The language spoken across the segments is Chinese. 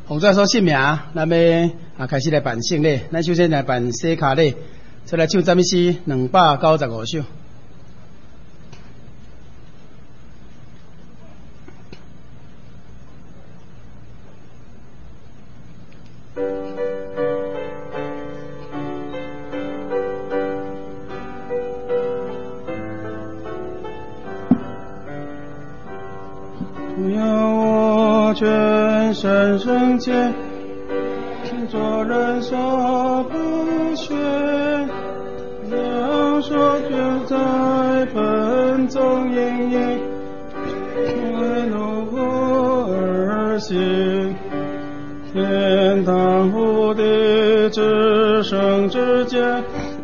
奉主耶稣圣名，咱要开始来办圣礼。咱首先来办洗脚礼，再来唱赞美诗295首。 全身圣洁，做人所不学，要说就在盆中盈盈，为奴而行。天堂无地至圣之间，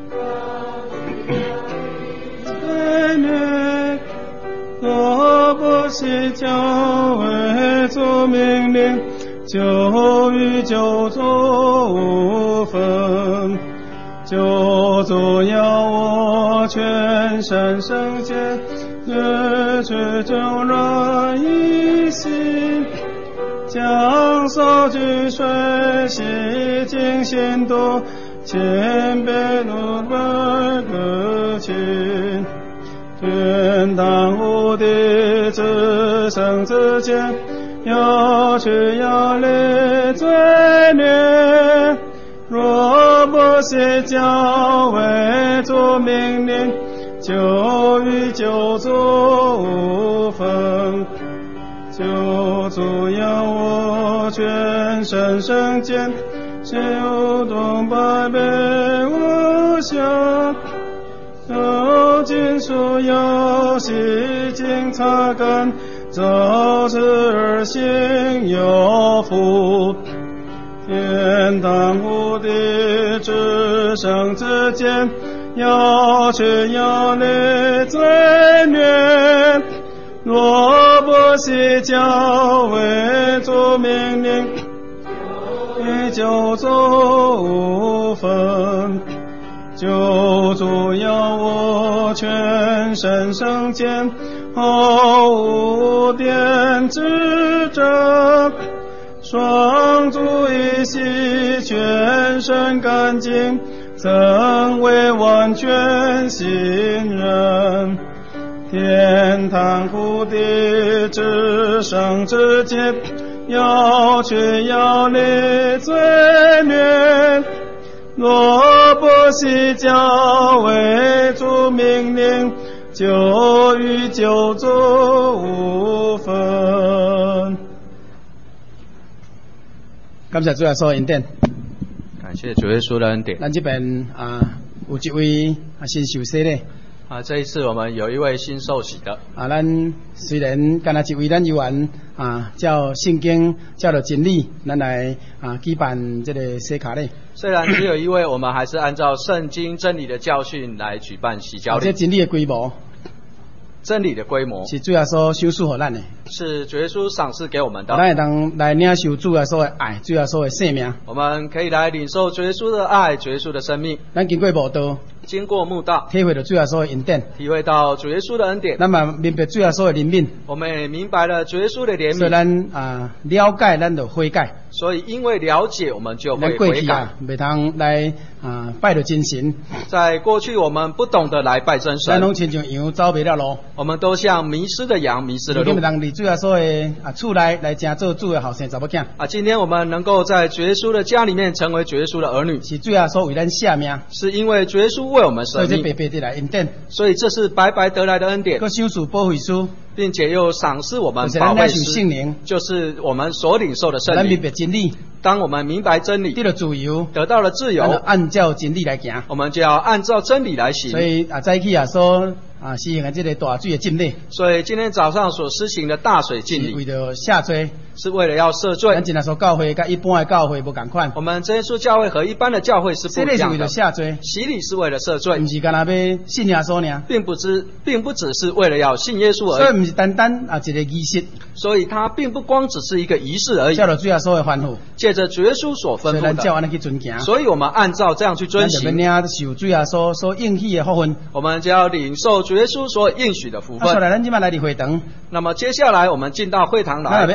罪孽若不惜教会做命令，就与救主无分。救主要我全身圣洁，日去救人一心，将手举水洗净心度，千倍怒百个情。天堂无地至圣之间，要去要离罪孽，若不惜教会主命令，就与救主无分。救主要我全身圣洁，修动百倍无瑕，有尽数有洗净擦干，照之而行有福。天堂无地至圣之间，要去要离罪孽，若不惜教会主命令，与救主无分。救主要我全身圣洁，后无玷之者，双足一洗全身干净，成为完全新人。天堂无地至圣之间，要去要离罪孽，若不惜教会主命令，就与救主无分。 感谢主耶稣的恩典， 感谢主耶稣的恩典。 咱这边有一位新受洗的。 这一次我们有一位新受洗的。 咱虽然干那一位咱有缘照圣经照着真理，咱来举办这个洗脚礼。 虽然只有一位，我们还是按照圣经真理的教训来举办洗脚礼。 这真理的规模， 真理的规模是主耶稣赏赐给咱的， 是主耶稣赏赐给我们的。 咱会当来领受主耶稣的爱，主耶稣的生命。 我们可以来领受主耶稣的爱，主耶稣的生命。 咱经过慕道， 经过慕道， 体会到主耶稣的恩典， 体会到主耶稣的恩典。 咱嘛明白主耶稣的怜悯， 我们也明白了主耶稣的怜悯。 所以咱了解，咱就悔改。 所以因为了解，我们就会悔改。 袂通来拜着真神。 在过去我们不懂得来拜真神， 咱拢亲像羊走袂了路， 我们都像迷失的羊，迷失了路。 今日当伫主耶稣的厝内来正做主的后生查某囝。 今天我们能够在主耶稣的家里面成为主耶稣的儿女， 是主耶稣为咱舍命， 是因为主耶稣为我们舍命， 所以这白白得来恩典， 所以这是白白得来的恩典。 佮赏赐保惠师， 并且又赏赐我们保惠师，就是我们所领受的圣灵。 咱明白真理， 当我们明白真理， 得了自由， 得到了自由， 按照真理来行， 我们就要按照真理来行。 所以早起说施行这个大水的浸礼， 所以今天早上所施行的大水浸礼， 为了赦罪， 是为了要赦罪。 咱今天说教会跟一般的教会不同款， 我们真耶稣教会和一般的教会是不一样的。 洗礼是为了赦罪， 洗礼是为了赦罪， 不是干那要信耶稣呢， 并不只是为了要信耶稣而已。 所以不是单单一个仪式， 所以它并不光只是一个仪式而已。 照着主耶稣的吩咐， 借着主耶稣所吩咐的， 所以咱照安尼去遵行。 所以我们按照这样去遵行， 咱就要领受主耶稣所应许的福分， 我们就要领受主耶稣所应许的福分。 后来咱今晚来的会堂， 那么接下来我们进到会堂来， 咱要按照主耶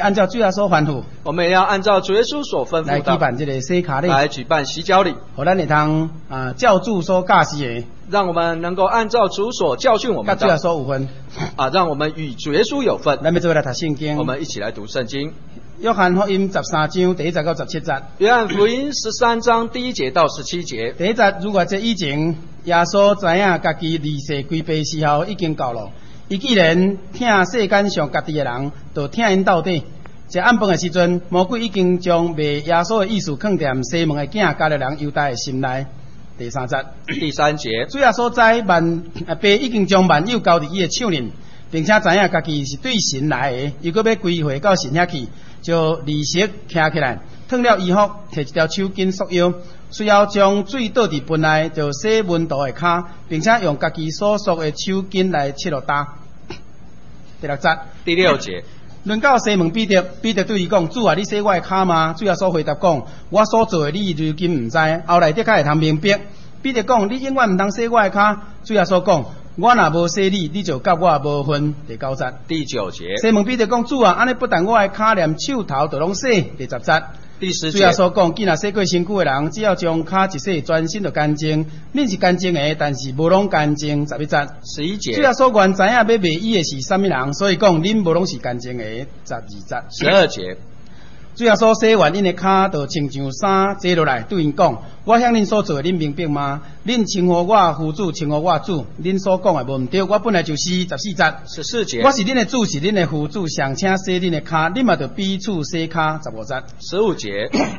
耶稣吩咐， 我们也要按照主耶稣所吩来咐的举办这个洗卡礼， 来举办洗脚礼， 互咱会通照主所教示的， 让我们能够按照主所教训我们甲主耶的稣有分。 让我们与主耶稣有份。 咱要做来读圣经。 我们一起来读圣经。 约翰福音13章第1節到17節。 约翰福音13章第1節到17節。 第一節，如果這以前，耶穌知影家己離世歸父時候已經到了，伊既然聽世間上家己的人，就聽因到底。食暗飯的時陣，魔鬼已經將賣耶穌的意思放在西門的囝加利人猶大的心內。第3節， 第3節， 主耶穌知父已經將萬有交佇伊的手裡，並且知影家己是對神來的，又閣要歸回到神遐去。就離席徛起來，脫了衣服，摕一條手巾束腰，隨後將水倒佇盆內，就洗門徒的骹，並且用家己所束的手巾來拭落焦。第6節， 第6節， 論到西門彼得，彼得對伊講：主啊，你洗我的骹嗎？主耶穌回答講：我所做的，你如今唔知，後來得較會通明白。彼得講：你永遠唔通洗我的骹。主耶穌講：我若無洗你，你就甲我無分。第9節， 第9節， 西門彼得講：主啊，安尼不但我的骹連手頭都攏洗。第10節， 第10節， 主耶穌講：既然洗過身軀的人，只要將骹一洗，全身就乾淨。恁是乾淨的，但是無攏乾淨。11節 ，11節， 主耶穌原知影要賣伊的是啥物人，所以講恁無攏是乾淨的。12節 ，12節。 主耶穌洗完因的骹，就穿上衫坐落來，對因講：我向恁所做的，恁明白嗎？恁稱呼我夫主，稱呼我主，恁所講的無毋對。我本來就是14節 ，14節。 我是恁的主，是恁的夫主，尚請洗恁的骹，恁嘛就彼此洗骹。15節 ，15節。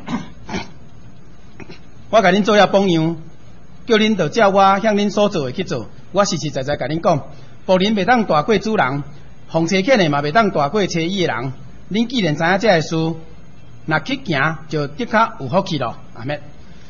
我甲恁做遐榜樣，叫恁就照我向恁所做的去做。我實實在在甲恁講，僕人袂當大過主人，奉差遣的嘛袂當大過差伊的人。恁既然知影這個事，若去行就的確有福氣咯。阿們。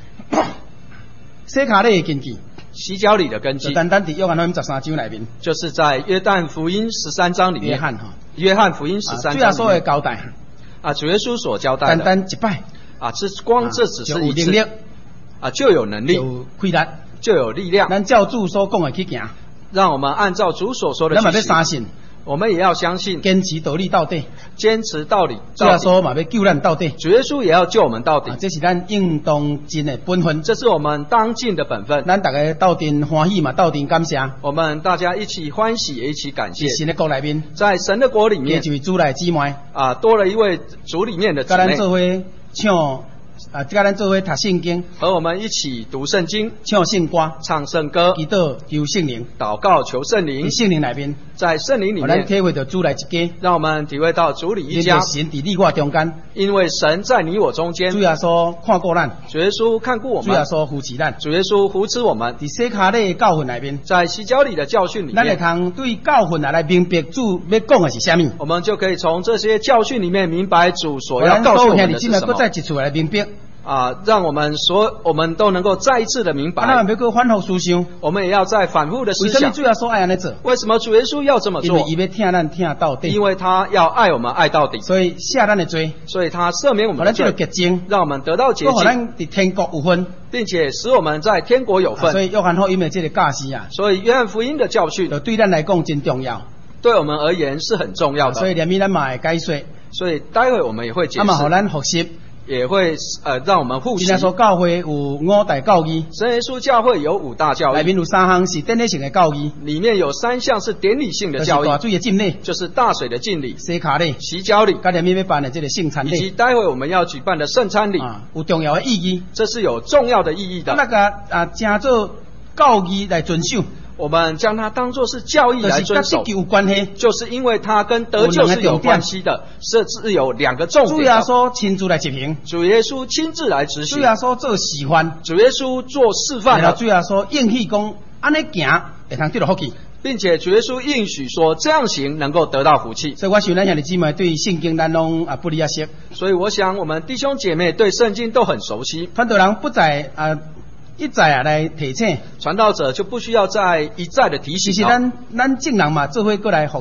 洗腳禮的根基， 洗腳禮的根基， 就單單佇約翰福音13章內面， 就是在約翰福音13章裡面。約翰福音13章裡面。主耶穌的交代。 主耶穌所交代的。 單單一擺。 這只是一次。就有能力。 有氣力。 就有力量。 咱照主所講的去行。 讓我們按照主所說的去行。咱嘛要相信。 我們也要相信， 堅持道理到底， 堅持道理。 主耶穌嘛要救咱到底， 主耶穌也要救我們到底。 這是咱應當盡的本分， 這是我們當盡的本分。 咱大家鬥陣歡喜嘛，鬥陣感謝。 我們大家一起歡喜，也一起感謝。 神的國裡面， 在神的國裡面， 一位主來姊妹多了一位主裡面的姊妹。 跟咱做伙唱。跟咱做伙讀聖經， 和我們一起讀聖經， 唱聖歌， 唱聖歌， 祈禱求聖靈， 禱告求聖靈。 聖靈裡面， 在聖靈裡面， 咱體會到主來一家， 讓我們體會到主裡一家。 神在你我中間， 因為神在你我中間。 主耶穌看顧咱， 主耶穌看顧我們， 主耶穌扶持咱， 主耶穌扶持我們。 在洗腳禮教訓裡面， 在洗腳禮的教訓裡面， 咱會通對教訓來明白主要講的是啥物。 我們就可以從這些教訓裡面明白主所要告訴我們的是什麼。 再一次來明白。 讓我們都能夠再一次的明白。我們也要再反覆的思想。為什麼主耶穌要這麼做？因為他要愛我們愛到底。所以他赦免我們的罪，讓我們得到潔淨，並且使我們在天國有份。所以約翰福音的教訓對咱來講真重要， 對我們而言是很重要的。 所以待會我們也會解釋。也會讓我們複習。 神耶穌教會有5大教義。 神耶穌教會有5大教義。 裡面有3項是典禮性的教義。 裡面有3項是典禮性的教義。 就是大水的浸禮， 就是大水的浸禮。 洗腳禮， 洗腳禮。 跟下面要辦的這個聖餐禮， 以及待會我們要舉辦的聖餐禮， 有重要的意義。 這是有重要的意義的。 那個將做教義來遵守。 我們將它當作是教義來遵守，就是因為它跟得救是有關係的，是有2個重點。 主耶穌親自來執行， 主耶穌親自來執行， 主耶穌做示範， 主耶穌做示範， 然後主耶穌應許講，安尼行會通得到福氣， 並且主耶穌應許說這樣行能夠得到福氣。 所以我想咱兄弟姊妹對聖經咱攏不離識， 所以我想我們弟兄姐妹對聖經都很熟悉。 傳道人不再一再來提醒， 傳道者就不需要再一再的提醒。 其實咱眾人嘛，做伙過來學習。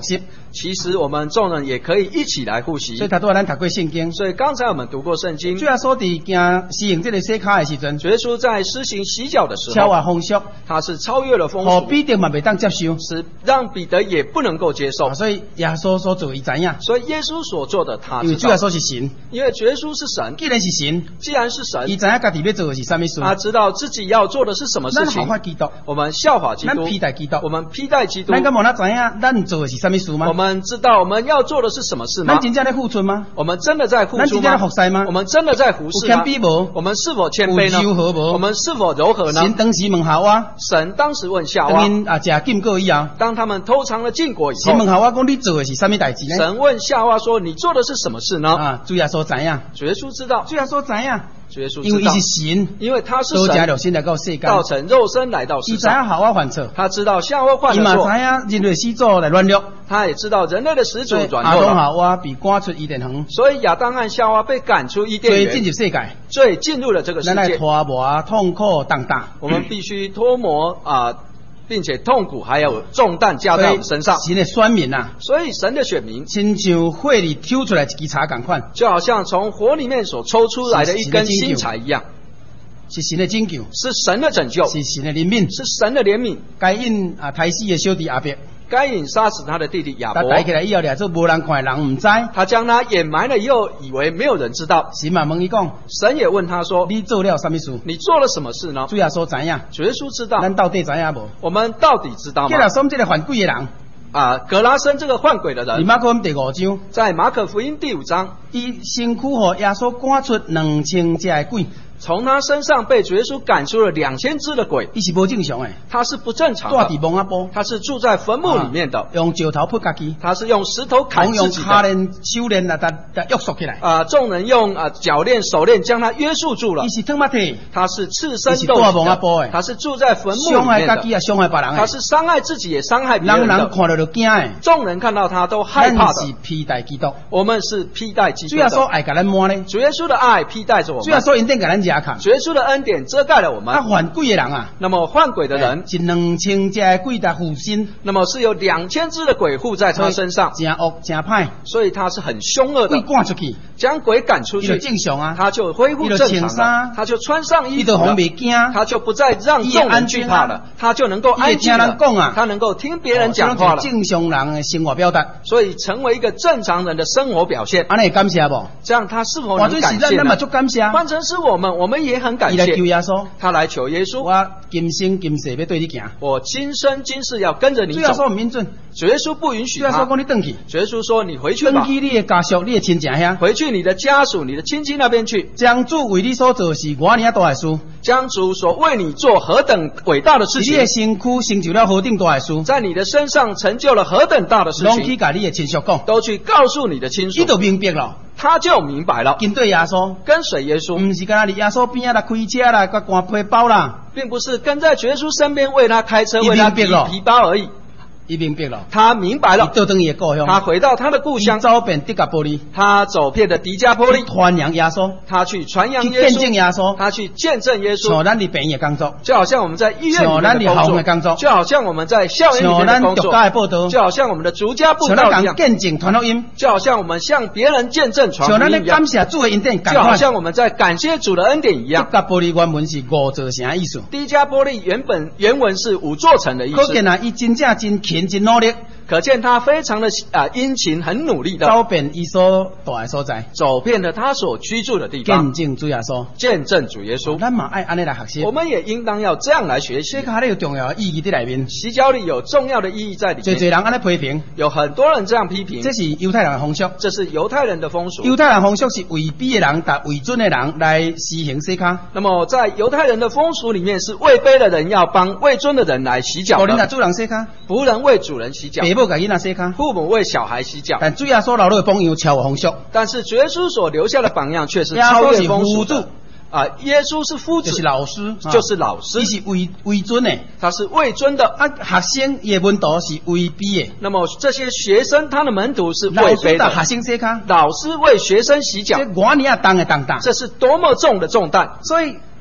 其实我们众人也可以一起来呼吸。 所以他都咱读过圣经。 所以刚才我们读过圣经。 主耶稣伫行施行这个洗脚的时阵， 主耶稣在施行洗脚的时候， 超越风俗， 他是超越了风俗， 彼得嘛袂当接受， 是让彼得也不能够接受。 所以耶稣所做伊知影。 所以耶稣所做的他知道。 因为主耶稣是神， 因为主耶稣是神。 既然是神， 既然是神， 伊知影家己要做的是什么事， 他知道自己要做的是什么事情。 咱效法基督， 我们效法基督， 咱披戴基督， 我们披戴基督。 咱敢无咱知影咱做的是什么事吗？ 我们知道我们要做的是什么事吗？ 咱真正在付出吗？ 我们真的在付出吗？ 咱真正在服侍吗？ 我们真的在服侍吗？ 有谦卑无？ 我们是否谦卑呢？ 有柔和无？ 我们是否柔和呢？ 神当时问夏娃， 神当时问夏娃， 食禁果以后， 当他们偷尝了禁果以后， 神问夏娃讲：你做的是什么代志呢？ 神问夏娃说：你做的是什么事呢？ 主耶稣知影， 主耶稣知道， 主耶稣知影。 主耶稣因为他是神， 因为他是神，道成肉身来到世上。 他知道夏娃犯错， 他知道夏娃犯了错。 他知道人类始祖来软弱， 他也知道人类的始祖软弱了。 亚当夏娃被赶出伊甸园， 所以亚当和夏娃被赶出伊甸园， 进入世界， 所以进入了这个世界。 拖磨痛苦重担， 我们必须脱磨并且痛苦还有重担加在我们身上。 神的选民啊， 所以神的选民， 亲像火里抽出来一支柴同款， 就好像从火里面所抽出来的一根新柴一样。 是神的拯救， 是神的拯救， 是神的怜悯， 是神的怜悯。 该隐抬死的小弟亚伯， 该隐杀死他的弟弟亚伯， 他抬起来以后，做无人看，人唔知。 他将他掩埋了以后，以为没有人知道。 神嘛问伊讲， 神也问他说： 你做了什么事？ 你做了什么事呢？ 主耶稣知影， 主耶稣知道。 咱到底知影无？ 我们到底知道吗？ 格拉森这个犯鬼的人。 格拉森这个换鬼的人， 马可福音第5章， 在马可福音第5章， 伊身躯和耶稣赶出2000只的鬼。 从他身上被主耶稣赶出了2000只的鬼， 伊是不正常的， 他是不正常的， 住伫墓仔埔， 他是住在坟墓里面的， 用石头扑家己， 他是用石头砍自己的， 用手链约束起来， 众人用脚链手链将他约束住了， 伊是汤马体， 他是赤身斗死的，他是住在坟墓里面的，伤害家己也伤害别人， 他是伤害自己也伤害别人的， 人看到就惊的， 众人看到他都害怕的， 是披戴基督， 我们是披戴基督的， 主耶稣爱甲咱摸呢， 主耶稣的爱披戴着我们， 主耶稣恩典甲咱遮扛， 主耶稣的恩典遮盖了我们。 换鬼的人啊， 那么换鬼的人， 是2000只的鬼在护身， 那么是有2000只的鬼护在他身上， 真恶真歹， 所以他是很凶恶的。 鬼赶出去， 将鬼赶出去， 正常啊， 他就恢复正常了，他就穿上衣服了，他就不再让众人惧怕了，他就能够安静了，他能够听别人讲话了， 正常人的生活表达， 所以成为一个正常人的生活表现。 安尼感谢不？ 这样他是否能感谢呢？换成是我们也很感谢。他来求耶稣， 我今生今世要对你行， 我今生今世要跟着你走。 主耶稣唔允准， 主耶稣不允许他。 主耶稣讲你回去， 主耶稣说你回去吧， 回去你的家属、你的亲戚遐， 回去你的家属、你的亲戚那边去。 将主为你所做是我尔大的事， 将主所为你做何等伟大的事情， 你的身躯成就了何等大的事， 在你的身上成就了何等大的事情， 拢去甲你的亲属讲， 都去告诉你的亲属， 你就明白了。 他就明白了， 跟对耶稣， 跟随耶稣， 不是跟他离耶稣边啊来开车啦，甲赶皮包啦， 并不是跟在耶稣身边为他开车，为他提皮包而已。 他明白了， 他明白了，他回到他的故乡， 走遍迪加波利， 他走遍了迪加波利， 传扬耶稣， 他去传扬耶稣， 见证耶稣， 他去见证耶稣。 像咱的病院工作， 就好像我们在医院里面的工作，就好像我们在校园里面的工作，就好像我们的逐家布道一样， 见证传福音， 就好像我们向别人见证传福音一样， 感谢主的恩典， 就好像我们在感谢主的恩典一样。 迪加波利原文是5座城的意思， 迪加波利原文是5座城的意思。 可见啊，伊真正真勤真努力。 可见他非常的殷勤，很努力的走遍伊所住的所在， 走遍了他所居住的地方， 见证主耶稣， 见证主耶稣。 咱嘛爱安尼来学习， 我们也应当要这样来学习。 洗脚里有重要的意义在里面， 洗脚里有重要的意义在里面。 最人安尼批评， 有很多人这样批评， 这是犹太人的风俗， 这是犹太人的风俗。 犹太人风俗是为卑的人打为尊的人来施行洗脚。 那么在犹太人的风俗里面，是位卑的人要帮位尊的人来洗脚的。 主人洗脚， 仆人为主人洗脚， 父母给囡仔洗脚。 父母为小孩洗脚， 但主耶稣留落的榜样超越风俗。 但是主耶稣所留下的榜样却是超越风俗的。耶稣是夫子， 就是老师， 就是老师， 他是为尊的， 他是为尊的。 学生也门徒是为卑的。 那么这些学生，他的门徒是为卑的。 学生洗脚， 老师为学生洗脚， 这我你也重的重担， 这是多么重的重担。 所以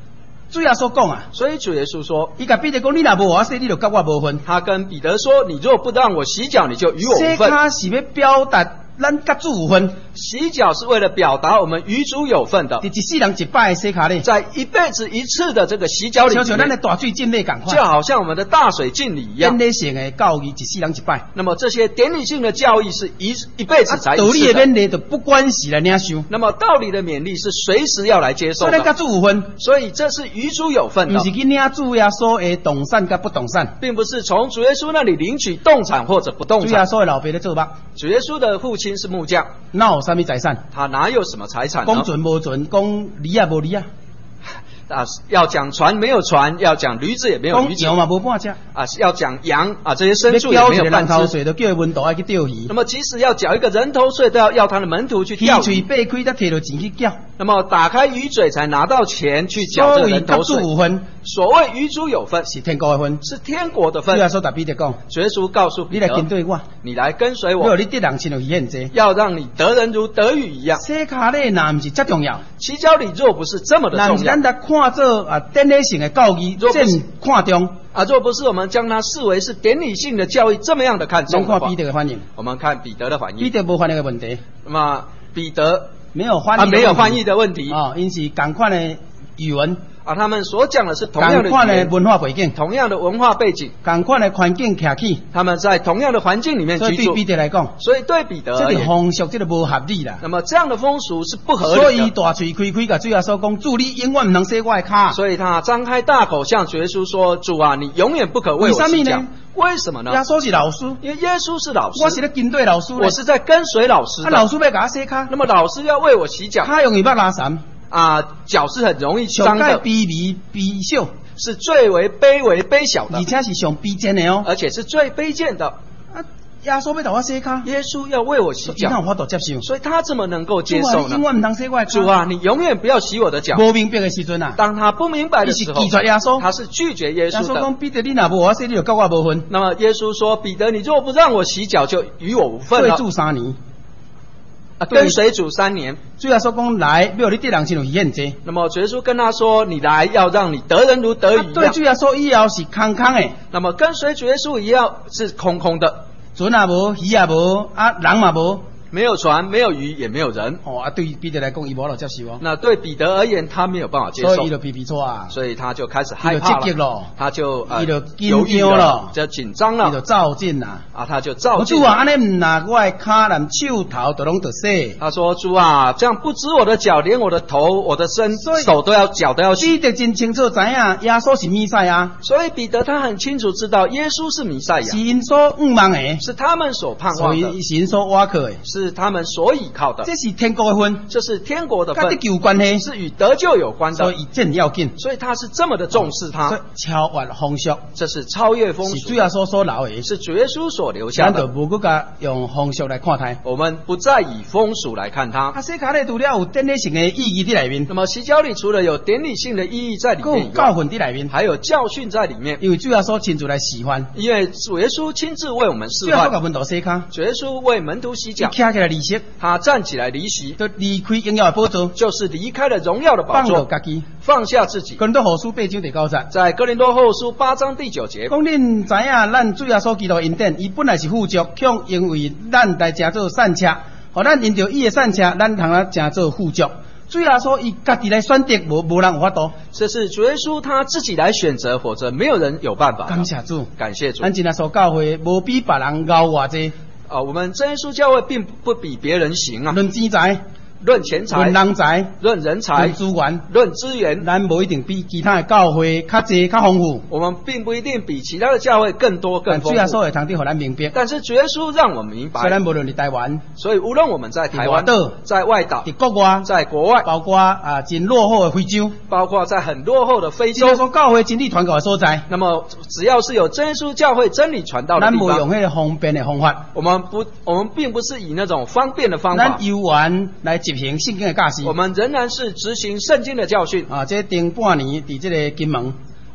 主耶稣讲啊， 所以主耶稣说， 伊甲彼得讲，你若无我洗，你就甲我无分。 他跟彼得说，你若不让我洗脚，你就与我无分。 洗脚是要表达咱甲主有分， 洗脚是为了表达我们与主有份的。 一世人一摆洗脚咧， 在一辈子一次的这个洗脚礼里面， 像咱的大水浸礼共款， 就好像我们的大水浸礼一样。 典礼性的教义一世人一摆， 那么这些典礼性的教义是一辈子才一次的。 道理的勉励就不管时来领受。 那么道理的勉励是随时要来接受的。 所以咱甲主有分， 所以这是与主有份的， 不是去领主耶稣的动产甲不动产， 并不是从主耶稣那里领取动产或者不动产。 主耶稣的老爸咧做目， 主耶稣的父亲是木匠。 哪有什么财产？ 他哪有什么财产呢？ 讲存无存，讲离啊无离啊。 要讲船没有船，要讲驴子也没有驴子。 羊嘛无半只要讲羊这些牲畜也没有半只。 人头税都叫门徒爱去钓鱼。 那么即使要缴一个人头税，都要他的门徒去钓鱼。 鱼嘴掰开，才摕到钱去缴。 那么打开鱼嘴才拿到钱去缴这个人头税。所谓与主有分， 是天国的分， 是天国的分。 主耶稣对彼得讲， 主耶稣告诉彼得， 你来跟对我， 你来跟随我， 你得人亲如现在， 要让你得人如得鱼一样。 洗脚礼哪不是这重要？ 洗脚礼若不是这么的重要， 咱得看做典礼性的教义，真看重。 若不是我们将它视为是典礼性的教义，这么样的看重的话， 看彼得的反应。 我们看彼得的反应。 彼得无翻译的问题。 那么彼得没有翻译， 没有翻译的问题因是同款的语文。 他们所讲的是同样的文化背景， 同样的文化背景， 同款的环境徛起， 他们在同样的环境里面居住。 所以对彼得来讲， 所以对彼得而言， 这个风俗这个不合理啦。 那么这样的风俗是不合理的。 所以大嘴开开，甲主耶稣讲，主你永远不能洗我的脚。 所以他张开大口向主耶稣说：“主啊，你永远不可为我洗脚。”为什么呢？ 耶稣是老师， 因为耶稣是老师， 我是在跟对老师， 我是在跟随老师的。 老师要给他洗脚， 那么老师要为我洗脚， 他容易把拉散。 脚是很容易脏的， 卑微卑小， 是最为卑微卑小的， 而且是上卑贱的哦， 而且是最卑贱的。 耶稣要给我洗脚， 耶稣要为我洗脚， 那我都接受， 所以他怎么能够接受呢？ 主啊，你永远不能洗我的脚。 主啊，你永远不要洗我的脚。 不明白的时阵啊， 当他不明白的时候，他是拒绝耶稣的。 耶稣讲：彼得，你若无我洗，你就跟我无分。 那么耶稣说：彼得，你若不让我洗脚，就与我无分了。 对主3年。 跟随主3年， 主耶稣讲来，没有你得人亲如现在。 那么主耶稣跟他说：“你来，要让你得人如得鱼一样。” 对主耶稣以后是空空的。 那么跟随主耶稣一样是空空的， 船也无，鱼也无，人也无。 没有船，没有鱼，也没有人。 对彼得来讲，伊无法接受哦。 那对彼得而言，他没有办法接受， 所以伊就皮错啊。 所以他就开始害怕了，他就犹豫了， 就紧张了， 伊就照进啦。 他就照进。 主啊，安尼唔拿我的脚连手头都拢得洗。 他说：“主啊，这样不止我的脚，连我的头、我的手都要脚都要洗。” 彼得真清楚知影，耶稣是弥赛亚。 所以彼得他很清楚知道，耶稣是弥赛亚， 是因所仰望的， 是他们所盼望的， 是因所挖靠的， 是他们所倚靠的。 这是天国的分， 这是天国的分， 跟得救关系， 是与得救有关的， 所以真要紧。 所以他是这么的重视他， 超越风俗， 这是超越风俗， 是主耶稣所留的， 是主耶稣所留下的。 咱就无搁甲用风俗来看待， 我们不再以风俗来看它。 洗脚礼除了有典礼性的意义在里面， 那么洗脚礼除了有典礼性的意义在里面， 有教训在里面， 还有教训在里面。 因为主耶稣亲自来示范， 因为主耶稣亲自为我们示范。 主耶稣给门徒洗脚， 主耶稣为门徒洗脚， 站起来离席， 他站起来离席， 就离开荣耀的宝座， 就是离开了荣耀的宝座，放下自己。 哥林多后书8章第9节， 在哥林多后书8章第9节， 讲恁知影，咱主耶稣基督恩典，伊本来是富足，却因为咱来成做善车，互咱因着伊的善车，咱通啊成做富足。主耶稣伊家己来选择，无人有法度。 这是主耶稣他自己来选择，否则没有人有办法。 感谢主， 感谢主。 咱今仔所教会无比别人高偌济。 我们真耶稣教会并不比别人行啊。 论钱财。 论钱财， 论人才， 论人才， 论资源， 论资源， 咱不一定比其他的教会较济较丰富。 我们并不一定比其他的教会更多更丰富。 主耶稣会通知互咱明白。 但是主耶稣让我们明白。 虽然无论伫台湾， 所以无论我们在台湾、在外岛、 伫国外、 在国外， 包括真落后的非洲， 包括在很落后的非洲， 说教会真理传教的所在。 那么只要是有真耶稣教会真理传道的地方， 咱无用迄个方便的方法。 我们并不是以那种方便的方法， 咱悠然来执行圣经的教。 我们仍然是执行圣经的教训这顶半年伫这个金门，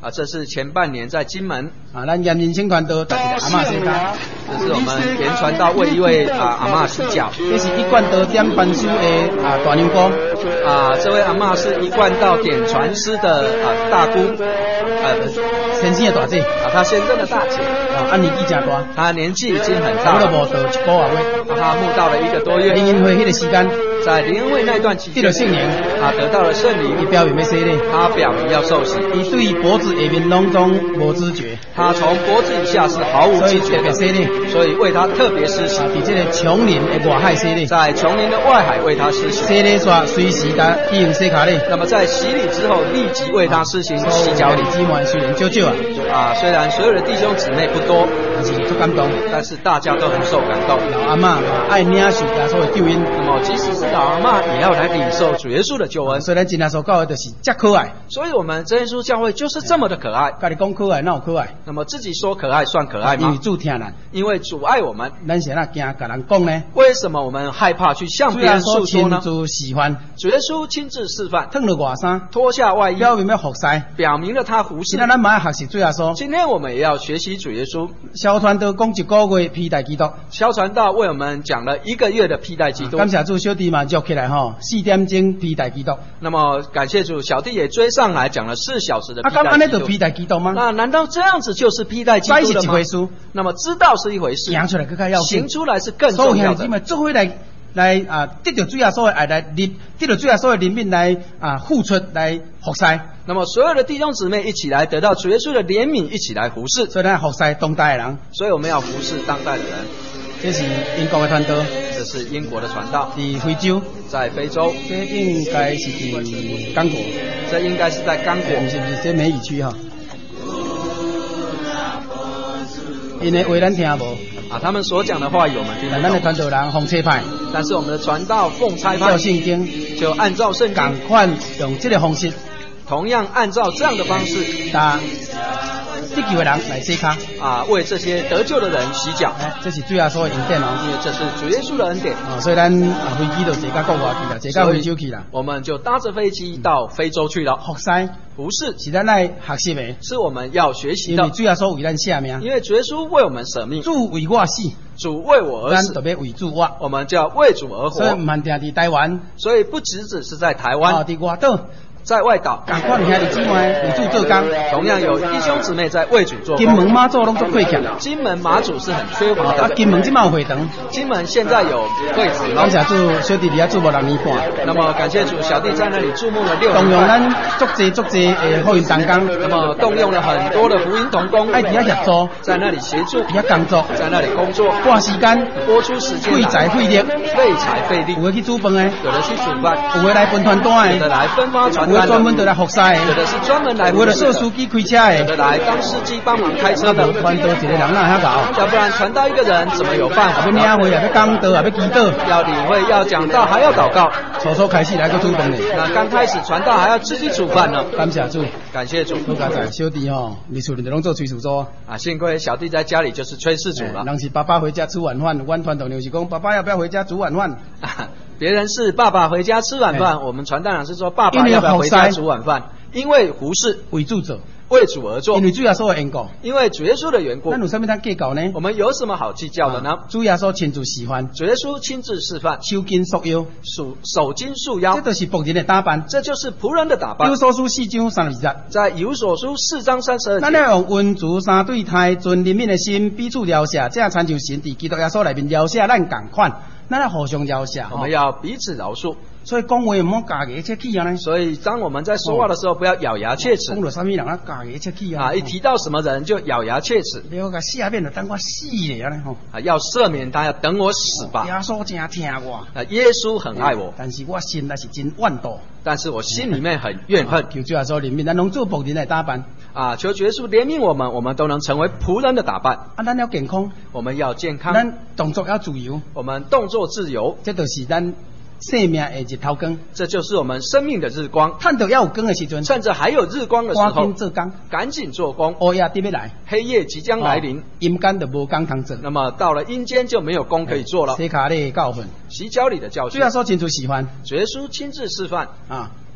这是前半年在金门咱延人青团队带一个阿嬷洗脚， 这是我们延传道为一位阿嬷洗脚。 这是一贯道点班师的大娘姑这位阿嬷是一贯道点传师的大姑， 先生的大姐她先生的大姐年纪真大， 她年纪已经很大了， 慕道1个月， 她慕道了1个多月。 灵恩会那个时间， 在灵恩会那段期间， 得了圣灵， 得到了圣灵， 他表明要洗礼， 他表明要受洗， 他对脖子下面拢总无知觉， 他从脖子以下是毫无知觉的，所以为他特别施洗， 在这个丛林的外海洗礼， 在丛林的外海为他施洗， 洗礼说随时他进行洗脚礼， 那么在洗礼之后立即为他施行洗脚礼。 姊妹虽然少少虽然所有的弟兄姊妹不多，但是大家都很受感动。 老阿嬷爱领受耶稣的救恩， 那么即使是老阿嬷也要来领受主耶稣的救恩。 所以咱真耶稣教会就是这可爱， 所以我们真耶稣教会就是这么的可爱。 跟你讲可爱，哪有可爱？ 那么自己说可爱算可爱吗？ 因为主疼咱， 因为主爱我们， 咱是哪惊跟人讲呢？ 为什么我们害怕去向别人诉说呢？ 主示范， 主耶稣亲自示范， 脱了外衫， 脱下外衣， 表明要服侍， 表明了他服侍。 今天咱嘛要学习主耶稣， 今天我们也要学习主耶稣。 小传道讲1个月披戴基督， 小传道为我们讲了1个月的披戴基督。 感谢主，小弟嘛约起来4点钟披戴基督。 那么感谢主，小弟也追上来讲了4小时的披戴基督。 咁安尼就披戴基督吗？ 那难道这样子就是披戴基督了吗？ 是一回事。 那么知道是一回事， 行出来更加要紧， 行出来是更重要的。 所以做伙来得到主耶稣的爱来得到主耶稣的怜悯来付出来服侍。 那么所有的弟兄姊妹一起来得到主耶稣的怜悯，一起来服侍。 所以咱服侍当代的人， 所以我们要服侍当代的人。 这是英国的传道， 这是英国的传道， 在非洲， 在非洲。 这应该是在刚果， 这应该是在刚果， 是不是这梅雨区因为为咱听无他们所讲的话有我们听得懂。 咱的传道人奉差派， 但是我们的传道奉差派， 圣经就按照圣经， 赶快用这个方式， 同样按照这样的方式， 得救的人来洗脚为这些得救的人洗脚。 这是主耶稣的恩典因为这是主耶稣的恩典所以咱飞机就坐到国外去了，坐到非洲去了。 我们就搭着飞机到非洲去了。 服侍不是咱来学习的， 是我们要学习的。 因为主耶稣为咱舍命， 因为主耶稣为我们舍命。 主为我死， 主为我而死， 咱就要为主活， 我们就要为主而活。 所以唔限定在台湾， 所以不只是在台湾， 在外岛。 在外岛， 赶快兄弟姊妹为主做工， 同样有弟兄姊妹在为主做工。 金门马祖拢做会欠， 金门马祖是很缺乏的。 金门今嘛有会堂， 金门现在有会址。 感谢主，小弟伫遐注目6年半。 那么感谢主，小弟在那里注目了6年。 动用咱足济福音同工， 那么动用了很多的福音同工， 爱伫遐协助， 在那里协助， 伫遐工作， 在那里工作， 花时间， 播出时间， 费财费力， 费财费力。 有的去煮饭的， 有的去煮饭， 有的来分传单的， 有的来分发传单， 有的专门就来服侍的， 有的是专门来为了做司机开车的， 有的来当司机帮忙开车的。 传道一个人哪遐搞？ 要不然传道一个人怎么有办法？ 要领会要讲道要祈祷， 要领会要讲道还要祷告。 初开始来个煮饭的， 那刚开始传道还要自己煮饭呢。 感谢主， 感谢主。 好佳哉，小弟你厝里就拢做炊事组幸亏小弟在家里就是炊事组了。 人是爸爸回家吃晚饭，阮传道娘是讲爸爸要不要回家煮晚饭？ 别人是爸爸回家吃晚饭，我们传道长是说爸爸要不要回家煮晚饭？因为胡适为主做， 为主而做， 因为主耶稣的缘故， 因为主耶稣的缘故。 那有什么通计较呢？ 我们有什么好计较的呢？ 主耶稣亲自示范， 主耶稣亲自示范， 手巾束腰， 手巾束腰， 这就是仆人的打扮， 这就是仆人的打扮。 以弗所书4章32节， 在以弗所书4章32节， 咱要用温柔三对待，存怜悯的心彼此饶赦，这样参像神伫基督耶稣内面饶赦咱同款，咱要互相饶赦。 我们要彼此饶恕。 所以讲话唔好假牙切齿啊！ 所以当我们在说话的时候，不要咬牙切齿。 讲到什么人啊，假牙切齿一提到什么人就咬牙切齿。 你要个下面就等我死咧要赦免他，要等我死吧。 耶稣真疼我， 耶稣很爱我， 但是我心那是真怨妒。 但是我心里面很怨恨。 求主耶稣怜悯，咱拢做仆人来打扮求主耶稣怜悯我们，我们都能成为仆人的打扮。 咱要健康， 我们要健康。 咱动作要自由， 我们动作自由， 这就是咱生命的日头光， 这就是我们生命的日光。 趁着要有光的时阵， 趁着还有日光的时候， 赶紧做工， 赶紧做工。 黑夜得要来， 黑夜即将来临， 阴间就无工通做。 那么到了阴间就没有工可以做了。 洗脚里的教训， 洗脚里的教训。 主耶稣亲自示范， 主耶稣亲自示范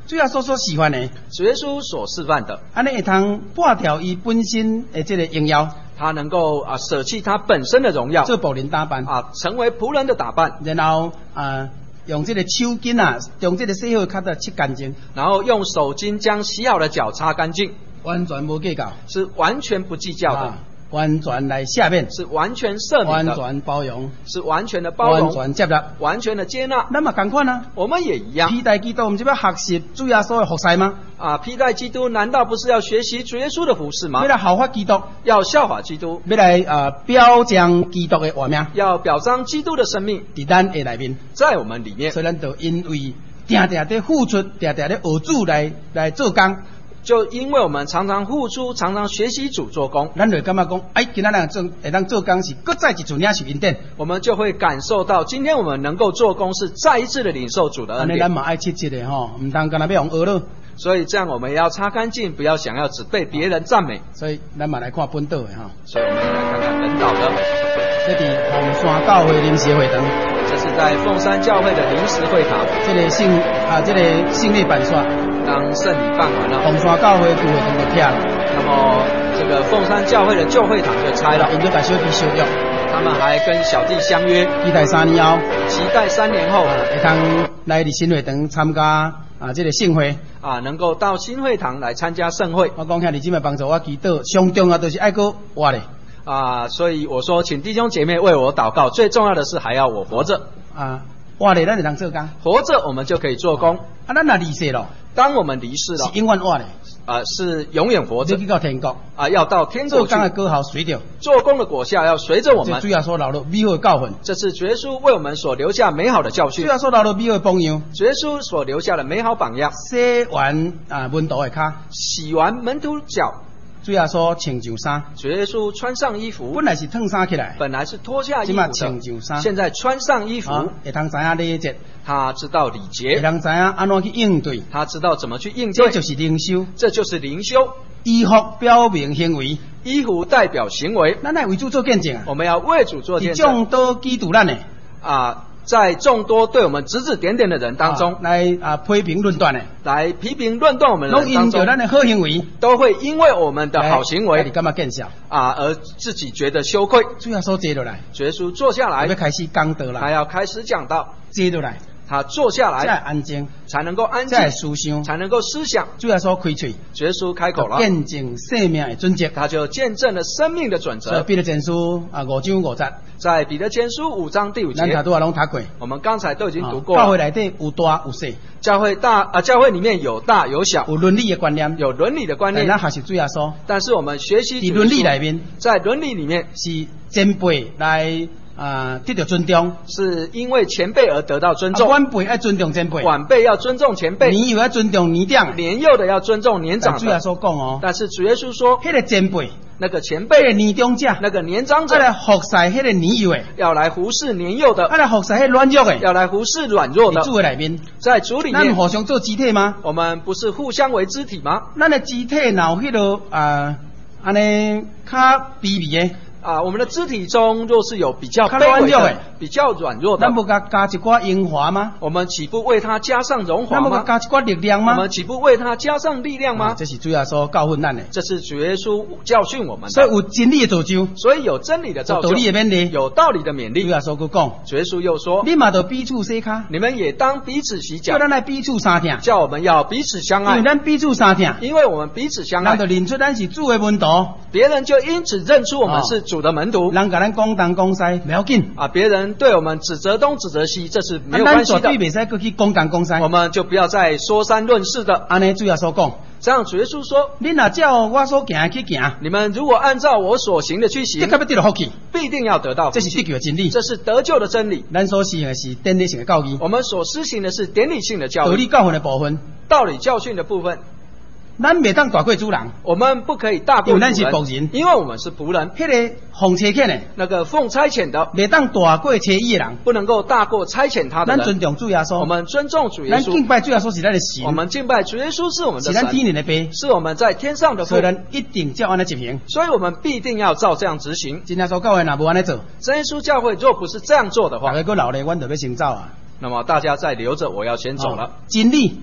主耶稣所示范的， 主耶稣所示范的， 安尼会通破掉伊本身的这个荣耀， 他能够舍弃他本身的荣耀， 做仆人打扮成为仆人的打扮， 然后用这个手巾用这个洗好脚的擦干净， 然后用手巾将洗好的脚擦干净， 完全无计较， 是完全不计较的。 完全来赦免， 是完全赦免的； 完全包容， 是完全的包容； 完全接纳， 完全的接纳。 那么同款啊， 我们也一样。 披戴基督，我们就要学习主耶稣的服侍吗？ 披戴基督难道不是要学习主耶稣的服侍吗？ 要来效法基督， 要效法基督， 要来表彰基督的活命， 要表彰基督的生命， 在咱的里面， 在我们里面。 所以咱就因为常常的付出，常常的学主来做工。 就因为我们常常付出，常常学习主做工， 咱就感觉讲，今仔日会当做工是搁再一次领受恩典， 我们就会感受到，今天我们能够做工是再一次的领受主的恩典。 咱嘛爱切切的吼，唔当干那要用学了。 所以这样我们也要擦干净，不要想要只被别人赞美。 所以咱嘛来看本岛的哈。 所以我们来看看本岛的。 这伫凤山教会临时会堂。 这是在凤山教会的临时会堂。 这个圣礼办煞。 当圣礼办完了， 凤山教会旧会堂就拆了。 那么这个凤山教会的旧会堂就拆了。 因就把小弟相约， 他们还跟小弟相约， 期待3年后， 会通来新会堂参加这个盛会能够到新会堂来参加盛会。 我讲兄弟姊妹帮助我祈祷，上重要就是爱搁活咧所以我说，请弟兄姐妹为我祷告，最重要的是还要我活着活咧，咱就能做工， 活着我们就可以做工。 咱若离世了， 当我们离世了， 是永远活咧。 是永远活着， 去到天国要到天国去。 做工的果效随着， 做工的果效要随着我们。 主耶稣留落美好的教训， 这是主耶稣为我们所留下美好的教训。 主耶稣留落美好的榜样， 主耶稣所留下的美好榜样。 洗完门徒的脚， 洗完门徒脚。 主耶稣穿上衫， 主耶稣穿上衣服， 本来是脱衫起来， 本来是脱下衣服的， 穿上衫， 现在穿上衣服， 会通知影礼节， 他知道礼节， 会通知影安怎去应对， 他知道怎么去应对， 这就是灵修， 这就是灵修。 衣服表明行为， 衣服代表行为， 咱来为主做见证我们要为主做见证， 众多基督咱的在众多对我们指指点点的人当中， 来批评论断的， 来批评论断我们的人当中， 咱的好行为， 都会因为我们的好行为， 你干嘛见笑而自己觉得羞愧。 主耶稣坐落来， 主耶稣坐下来， 要开始讲道了， 他要开始讲道， 坐落来。 他坐下来， 才安静， 才能够安静， 才思想， 才能够思想。 主耶稣开嘴， 主耶稣开口了， 见证生命的准则， 他就见证了生命的准则。 在彼得前书5章5节， 在彼得前书5章第5节， 咱都拢读过， 我们刚才都已经读过。 教会内底有大有小， 教会里面有大有小， 有伦理的观念， 有伦理的观念。 咱学习主耶稣， 但是我们学习在伦理里面， 在伦理里面是前辈来。得到尊重， 是因为前辈而得到尊重。 晚辈要尊重前辈， 晚辈要尊重前辈。 年幼要尊重年长， 年幼的要尊重年长的。 主耶稣讲但是主耶稣说， 那个前辈， 那个前辈， 那个年长者， 那个年长者， 要来服侍那个年幼的， 要来服侍年幼的， 要来服侍那软弱的， 要来服侍软弱的。 主的里面， 在主里面， 咱互相做肢体吗？ 我们不是互相为肢体吗？ 咱的肢体哪有迄个安尼较卑微的？ 我们的肢体中若是有比较卑微的、比较软弱的， 咱不加一寡荣华吗？ 我们岂不为他加上荣华吗？ 咱不加一寡力量吗？ 我们岂不为他加上力量吗？ 这是主耶稣教训咱的， 这是主耶稣教训我们的。 所以有真理的造就， 所以有真理的造就， 有道理的勉励， 有道理的勉励。 主耶稣佮讲， 主耶稣又说， 你嘛就彼此洗脚， 你们也当彼此洗脚， 叫咱来彼此相听， 叫我们要彼此相爱， 因为咱彼此相听， 因为我们彼此相爱， 咱就认出咱是主的门徒， 别人就因此认出我们是主的门徒。 给咱讲东讲西，不要紧别人对我们指责东指责西，这是没有关系的。 咱绝对袂使佮去讲东讲西， 我们就不要再说三论四的。 安尼主耶稣讲， 这样主耶稣说： 你若照我所行去行， 你们如果按照我所行的去行， 必得到福气， 必定要得到福气。 这是得救的真理， 这是得救的真理。 咱所施行的是典礼性的教义， 我们所施行的是典礼性的教育， 道理教训的部分， 道理教训的部分。 咱袂当大过主人， 我们不可以大过主人， 因为咱是仆人， 因为我们是仆人。 迄个奉差遣的， 那个奉差遣的， 袂当大过差役的人， 不能够大过差遣他的人。 咱尊重主耶稣， 我们尊重主耶稣， 咱敬拜主耶稣是咱的神， 我们敬拜主耶稣是我们的神， 是咱天然的爸， 是我们在天上的父， 所以咱一定照安尼执行， 所以我们必定要照这样执行。 真耶稣教会若无安尼做， 真耶稣教会若不是这样做的话， 大家搁留咧，阮就要先走啊。 那么大家再留着，我要先走了。 真理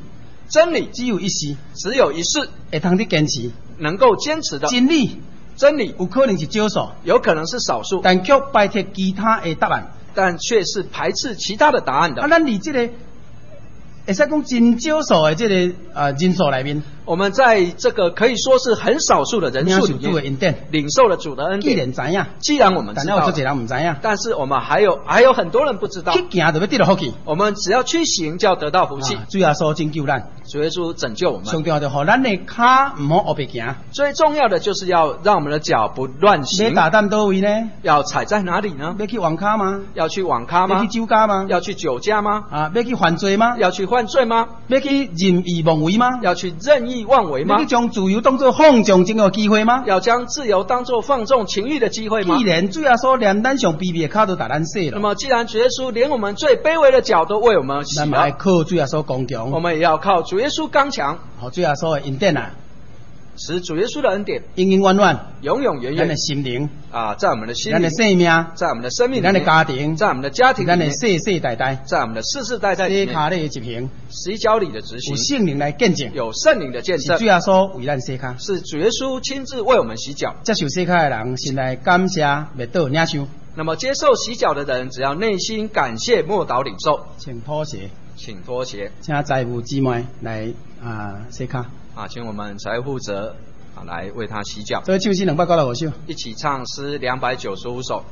真理只有一世， 只有一世， 会通得坚持， 能够坚持的真理有可能是少数， 有可能是少数， 但却排斥其他的答案， 但却是排斥其他的答案的。 咱这个会使讲真少数的这个人数里面， 我们在这个可以说是很少数的人数里面，领受了主的恩典。既然我们知道，但是我们还有很多人不知道。我们只要去行，就要得到福气。 主耶稣拯救咱， 主耶稣拯救我们。 上重要的好，咱的脚唔好黑白行。 最重要的就是要让我们的脚不乱行。 要打蛋到位呢？ 要踩在哪里呢？ 要去网咖吗？ 要去网咖吗？ 要去酒家吗？ 要去酒家吗？ 要去犯罪吗？ 要去犯罪吗？ 要去任意妄为吗？ 要去任意妄为吗？ 要去将自由当作放纵情欲的机会吗？ 要将自由当作放纵情欲的机会吗？ 既然主耶稣连咱上卑微的脚都打咱洗了， 那么既然主耶稣连我们最卑微的脚都为我们洗了， 咱们要靠主耶稣刚强， 我们也要靠主耶稣刚强， 主耶稣的恩典使主耶稣的恩典永永远远、 永永远远咱的心灵在我们的心灵、 咱的生命、 在我们的生命里面、 咱的家庭、 在我们的家庭里面、 咱的世世代代、 在我们的世世代代里面、 洗脚里的执行、 洗脚里的执行、 有圣灵来见证、 有圣灵的见证， 是主耶稣为咱洗脚， 是主耶稣亲自为我们洗脚。 接受洗脚的人，先来感谢、默祷、领受。 那么接受洗脚的人，只要内心感谢、默祷、领受。 请脱鞋， 请脱鞋， 请财务姊妹来洗脚。 请我们财务者来为他洗脚。 这唱诗295首， 一起唱诗295首。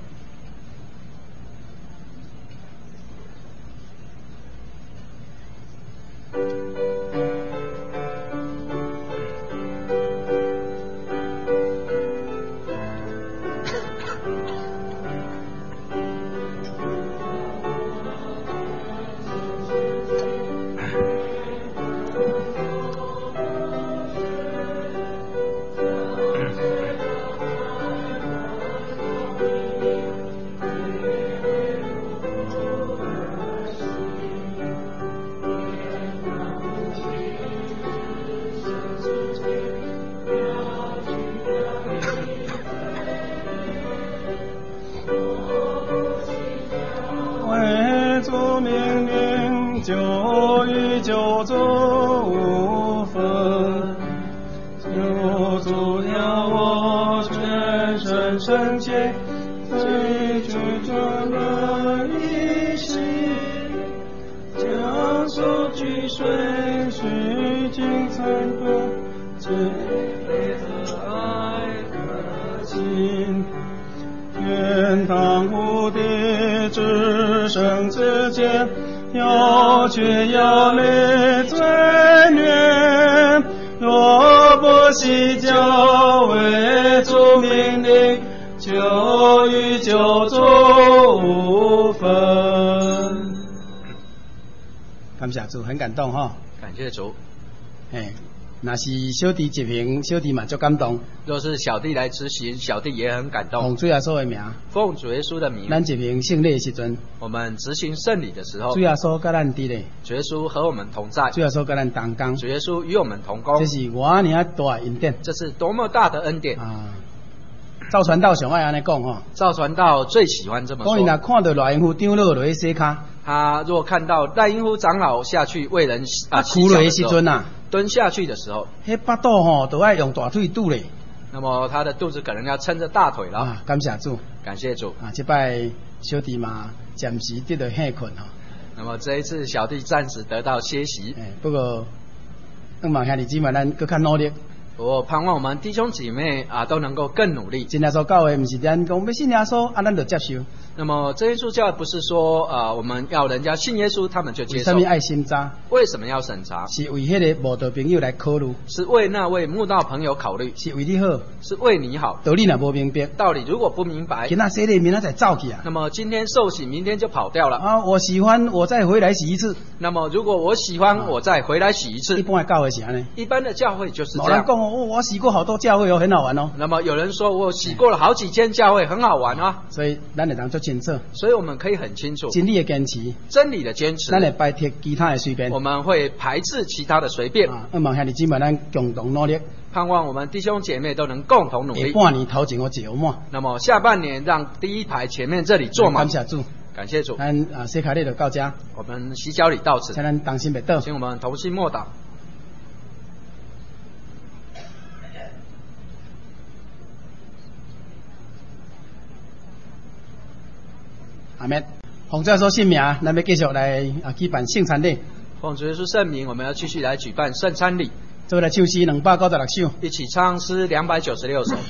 天堂无敌至圣之间，要去要离罪孽，若不洗脚为主命令，就与救主无分。 感谢主，很感动哈！ 感谢主。 那是小弟执行，小弟嘛就感动。 若是小弟来执行，小弟也很感动。 奉主耶稣的名， 奉主耶稣的名， 咱执行圣礼的时阵， 我们执行圣礼的时候， 主耶稣跟咱伫咧， 主耶稣和我们同在， 主耶稣跟咱同工， 主耶稣与我们同工。 这是我尔大的恩典， 这是多么大的恩典啊！赵传道上爱安尼讲吼， 赵传道最喜欢这么说。 讲伊若看到赖英夫长老落去洗脚， 他若看到赖英夫长老下去为人哭落的时阵蹲下去的时候， 迄巴肚吼都要用大腿拄咧。 那么他的肚子可能要撑着大腿了。 感谢主， 感谢主这摆小弟嘛暂时得到歇困那么这一次小弟暂时得到歇息。 不过，希望兄弟姊妹咱更加努力。 我盼望我们弟兄姐妹都能够更努力。 真耶稣教会不是咱讲要信耶稣咱就接受。 那么真耶稣教不是说我们要人家信耶稣他们就接受。 为什么爱审查？ 为什么要审查？ 是为迄个慕道朋友来考虑。 是为那位慕道朋友考虑。 是为你好。 是为你好。 道理若无明白， 道理如果不明白， 今仔洗礼明仔再走去那么今天受洗，明天就跑掉了。 我喜欢，我再回来洗一次。 那么如果我喜欢，我再回来洗一次。 一般的教会是安尼。 一般的教会就是这样。 有人讲我洗过好多教会很好玩那么有人说我洗过了好几间教会，很好玩所以咱会当做清楚。 所以我们可以很清楚。 真理的坚持。 真理的坚持。 咱会排斥其他的随便。 我们会排斥其他的随便。 希望兄弟姊妹咱共同努力。 盼望我们弟兄姐妹都能共同努力。 下半年头前我坐满。 那么下半年让第一排前面这里坐满。 感谢主。 感谢主。 咱洗脚礼就到这。 我们洗脚礼到此。 请咱同心默祷。 请我们同心默祷。 阿们。奉主耶稣圣名，咱要继续来举办圣餐礼。 奉主耶稣圣名，我们要继续来举办圣餐礼。 做来唱诗296首， 一起唱诗296首。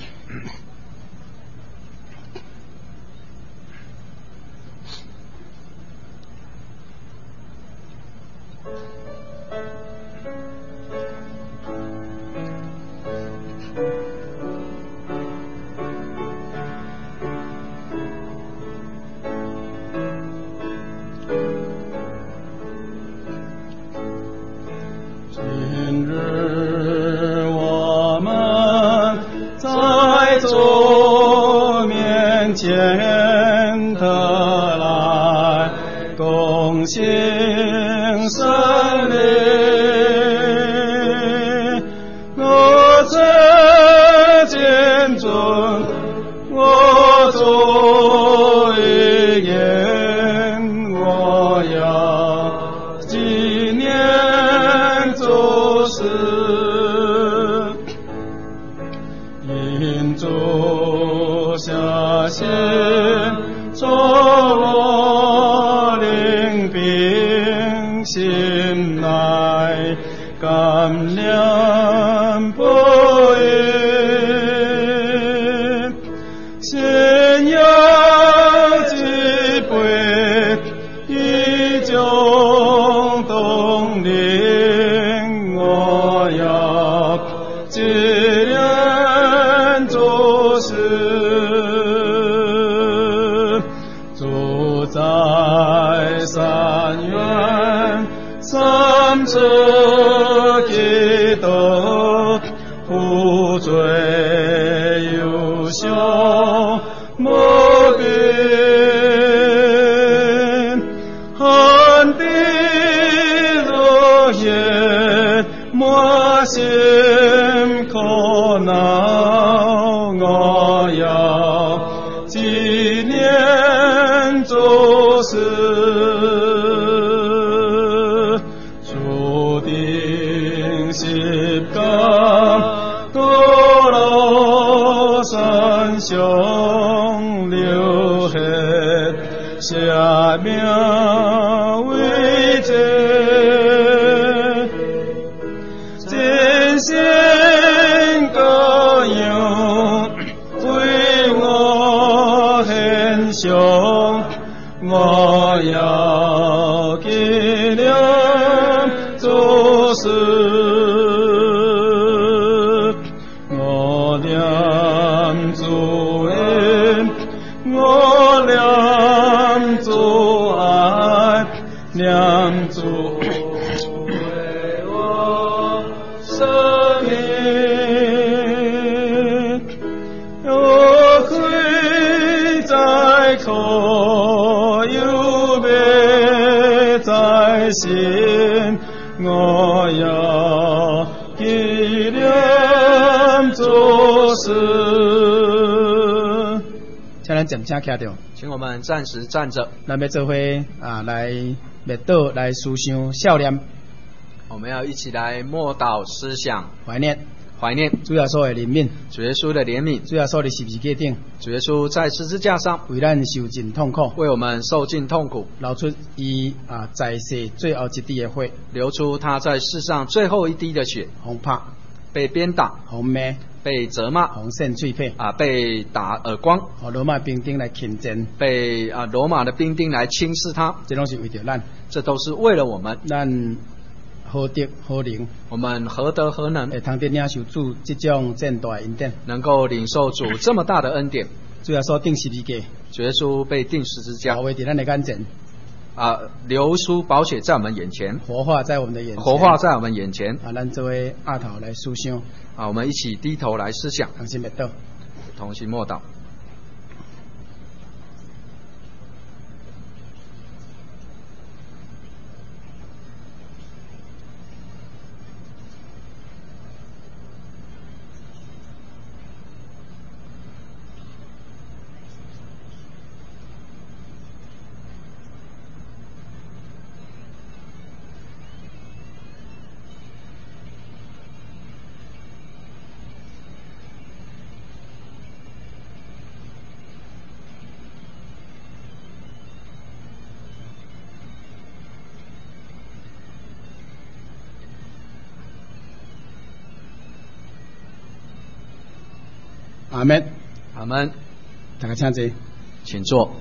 请我们暂时站着。 咱要做伙来默祷来思想孝念。 我们要一起来默祷思想， 怀念主耶稣的怜悯， 主耶稣的怜悯， 主耶稣的十字架顶， 主耶稣在十字架上为咱受尽痛苦， 为我们受尽痛苦， 流出伊在世最后一滴的血， 流出他在世上最后一滴的血， 红拍， 被鞭打， 红骂， 被责骂， 红线碎片被打耳光， 罗马兵丁来侵占， 被罗马的兵丁来轻视他， 这都是为着咱， 这都是为了我们， 咱何德何能？ 我们何德何能？ 通得领受主这种这大恩典， 能够领受主这么大的恩典。 主耶稣钉十字架， 主耶稣被钉十字架， 为在咱的眼前。 流出宝血在我们眼前， 活化在我们的眼前， 活化在我们眼前。 咱作为阿头来思想， 我们一起低头来思想， 同心默祷， 同心默祷。 阿们， 阿们。 大家请坐， 请坐。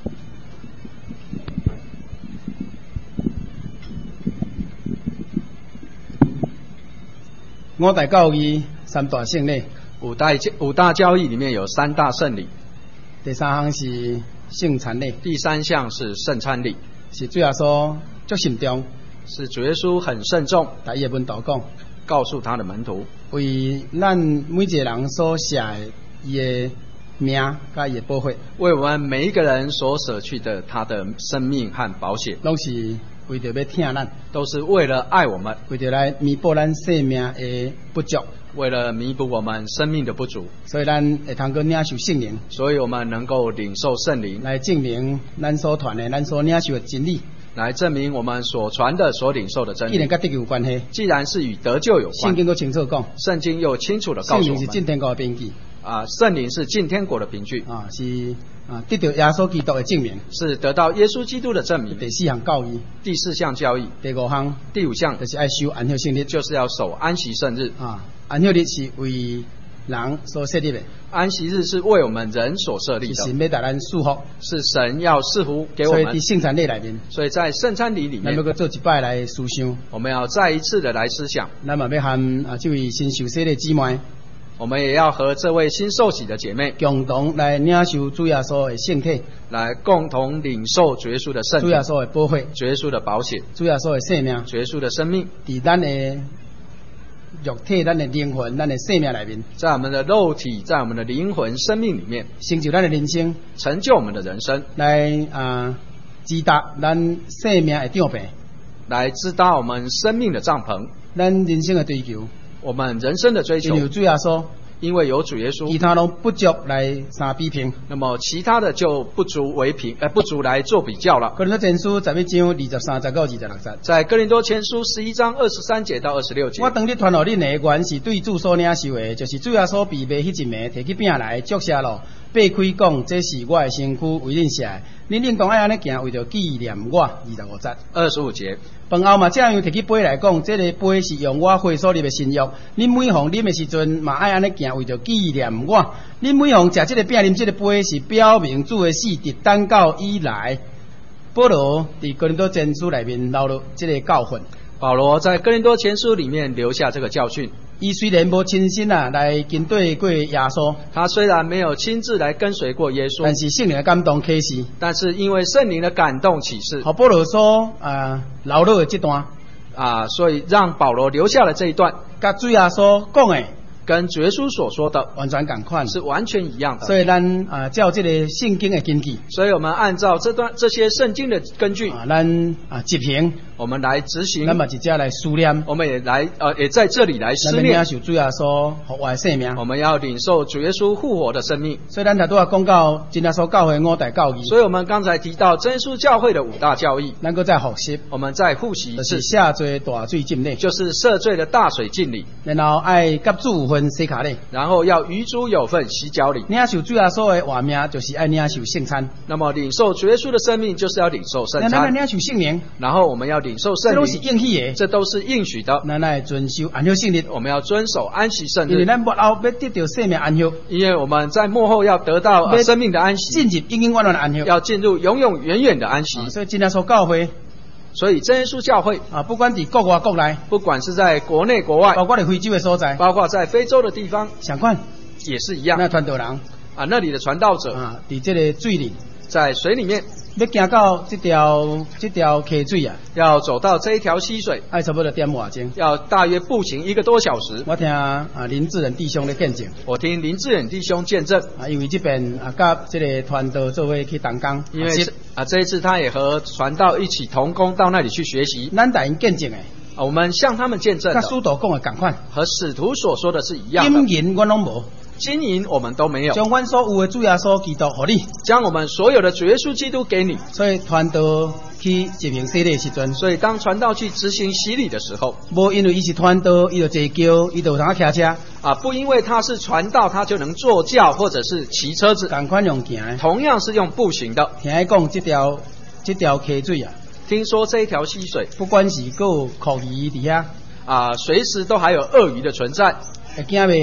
五大教义三大圣礼， 五大教义里面有三大圣礼。 第三项是圣餐礼， 第三项是圣餐礼， 是主耶稣足慎重， 是主耶稣很慎重， 在伊的门徒讲， 告诉他的门徒， 为咱每一个人所写伊的命甲伊的保险， 为我们每一个人所舍去的他的生命和保险， 拢是为着要疼咱， 都是为了爱我们， 为着来弥补咱生命的不足， 为了弥补我们生命的不足， 所以咱会通过领受圣灵， 所以我们能够领受圣灵， 来证明咱所传的、咱所领受的真理， 来证明我们所传的、所领受的真理。 既然跟得救有关系， 既然是与得救有关， 圣经都清楚讲， 圣经又清楚的告诉我们， 圣灵是进天国的凭据。 圣灵是进天国的凭据是得到耶稣基督的证明， 是得到耶稣基督的证明。 第四项教义， 第四项教义， 第五项就是要守安息圣日， 就是要守安息圣日。 安息日是为人所设立的， 安息日是为我们人所设立的， 是神要带咱祝福， 是神要赐福给我们。 所以在圣餐礼里面， 所以在圣餐礼里面， 咱要做一摆来思想， 我们要再一次的来思想。 咱嘛要和这位新受洗的姊妹， 我们也要和这位新受洗的姐妹共同来领受主耶稣的圣体， 来共同领受主耶稣的圣体， 主耶稣的保险， 主耶稣的保险， 主耶稣的生命， 主耶稣的生命， 在咱的肉体、咱的灵魂、咱的生命里面， 在我们的肉体、在我们的灵魂、生命里面， 成就咱的人生， 成就我们的人生， 来支搭咱生命的帐篷， 来支搭我们生命的帐篷， 咱人生的追求， 我们人生的追求， 有主耶稣。 因为有主耶稣， 其他都不足来相比拼， 那么其他的就不足来做比较了。 哥林多前书11章23节到26节， 在哥林多前书11章23节到26节， 我当日传予恁的原是对主所领受的，就是主耶稣被卖迄一暝，摕起饼来祝谢咯，擘开讲，这是我的身躯，为恁写的，恁应当爱安尼行，为着纪念我。25节 ，25节。 饭后嘛，这样摕起杯来讲，这个杯是用我血所立的新约。恁每逢啉的时阵，嘛爱安尼行，为着纪念我。恁每逢食这个饼、啉这个杯，是表明主的死直等到以来。保罗伫哥林多前书里面留了这个教训。 保罗在哥林多前书里面留下这个教训。 伊虽然无亲身来跟对过耶稣， 他虽然没有亲自来跟随过耶稣， 但是圣灵的感动启示， 但是因为圣灵的感动启示， 和保罗所留落的这段所以让保罗留下了这一段， 甲主耶稣讲的， 跟主耶稣所说的完全同款， 是完全一样的。 所以咱照这个圣经的根据， 所以我们按照这些圣经的根据， 咱执行。 我们来执行， 那么直接来思念， 我们也来也在这里来思念， 主耶稣复活的生命， 我们要领受主耶稣复活的生命。 所以咱才都要讲到真耶稣教会五大教义， 所以我们刚才提到真耶稣教会的五大教义， 能够再复习， 我们再复习一次， 下罪大水浸礼， 就是赦罪的大水浸礼， 然后爱甲主有份洗脚礼， 然后要与主有份洗脚礼。 领受主耶稣的活命，就是爱领受圣餐。 那么领受主耶稣的生命，就是要领受圣餐。 领受圣灵， 然后我们要领受圣灵。 应许的， 这都是应许的。 咱来遵守安息圣日， 我们要遵守安息圣日。 因为咱幕后要得到生命安息， 因为我们在幕后要得到生命的安息， 进入永永远远的安息， 要进入永永远远的安息。 所以真耶稣教会， 所以真耶稣教会不管在国外国内， 不管是在国内国外， 包括在非洲的所在， 包括在非洲的地方， 相款也是一样。 那传道人那里的传道者在这个水里， 在水里面。 要行到这条溪水要走到这一条溪水， 爱差不多点外钟， 要大约步行1个多小时。 我听林志仁弟兄的见证， 我听林志仁弟兄见证因为这边甲这个传道做伙去同工， 因为这一次他也和传道一起同工到那里去学习。 咱大因见证我们向他们见证的， 跟使徒讲的同款， 和使徒所说的是一样的。 金银我拢无。 金银我们都没有， 将阮所有的主耶稣基督给你， 将我们所有的主耶稣基督给你。 所以传道去执行洗礼的时阵， 所以当传道去执行洗礼的时候， 无因为伊是传道，伊就坐轿，伊就有通骑车不因为他是传道，他就能坐轿或者是骑车子， 同款用行， 同样是用步行的。 听讲这条溪水听说这一条溪水， 不管是有鳄鱼底下随时都还有鳄鱼的存在， 会惊未？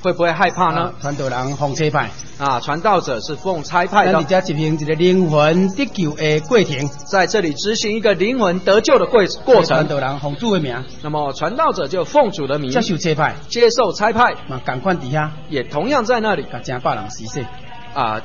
会不会害怕呢？ 传道人奉差派啊，传道者是奉差派的。 咱在执行一个灵魂得救的过程， 在这里执行一个灵魂得救的过程。 传道人奉主的名， 那么传道者就奉主的名接受差派， 接受差派。 赶快底下也同样在那里， 把100人洗洗啊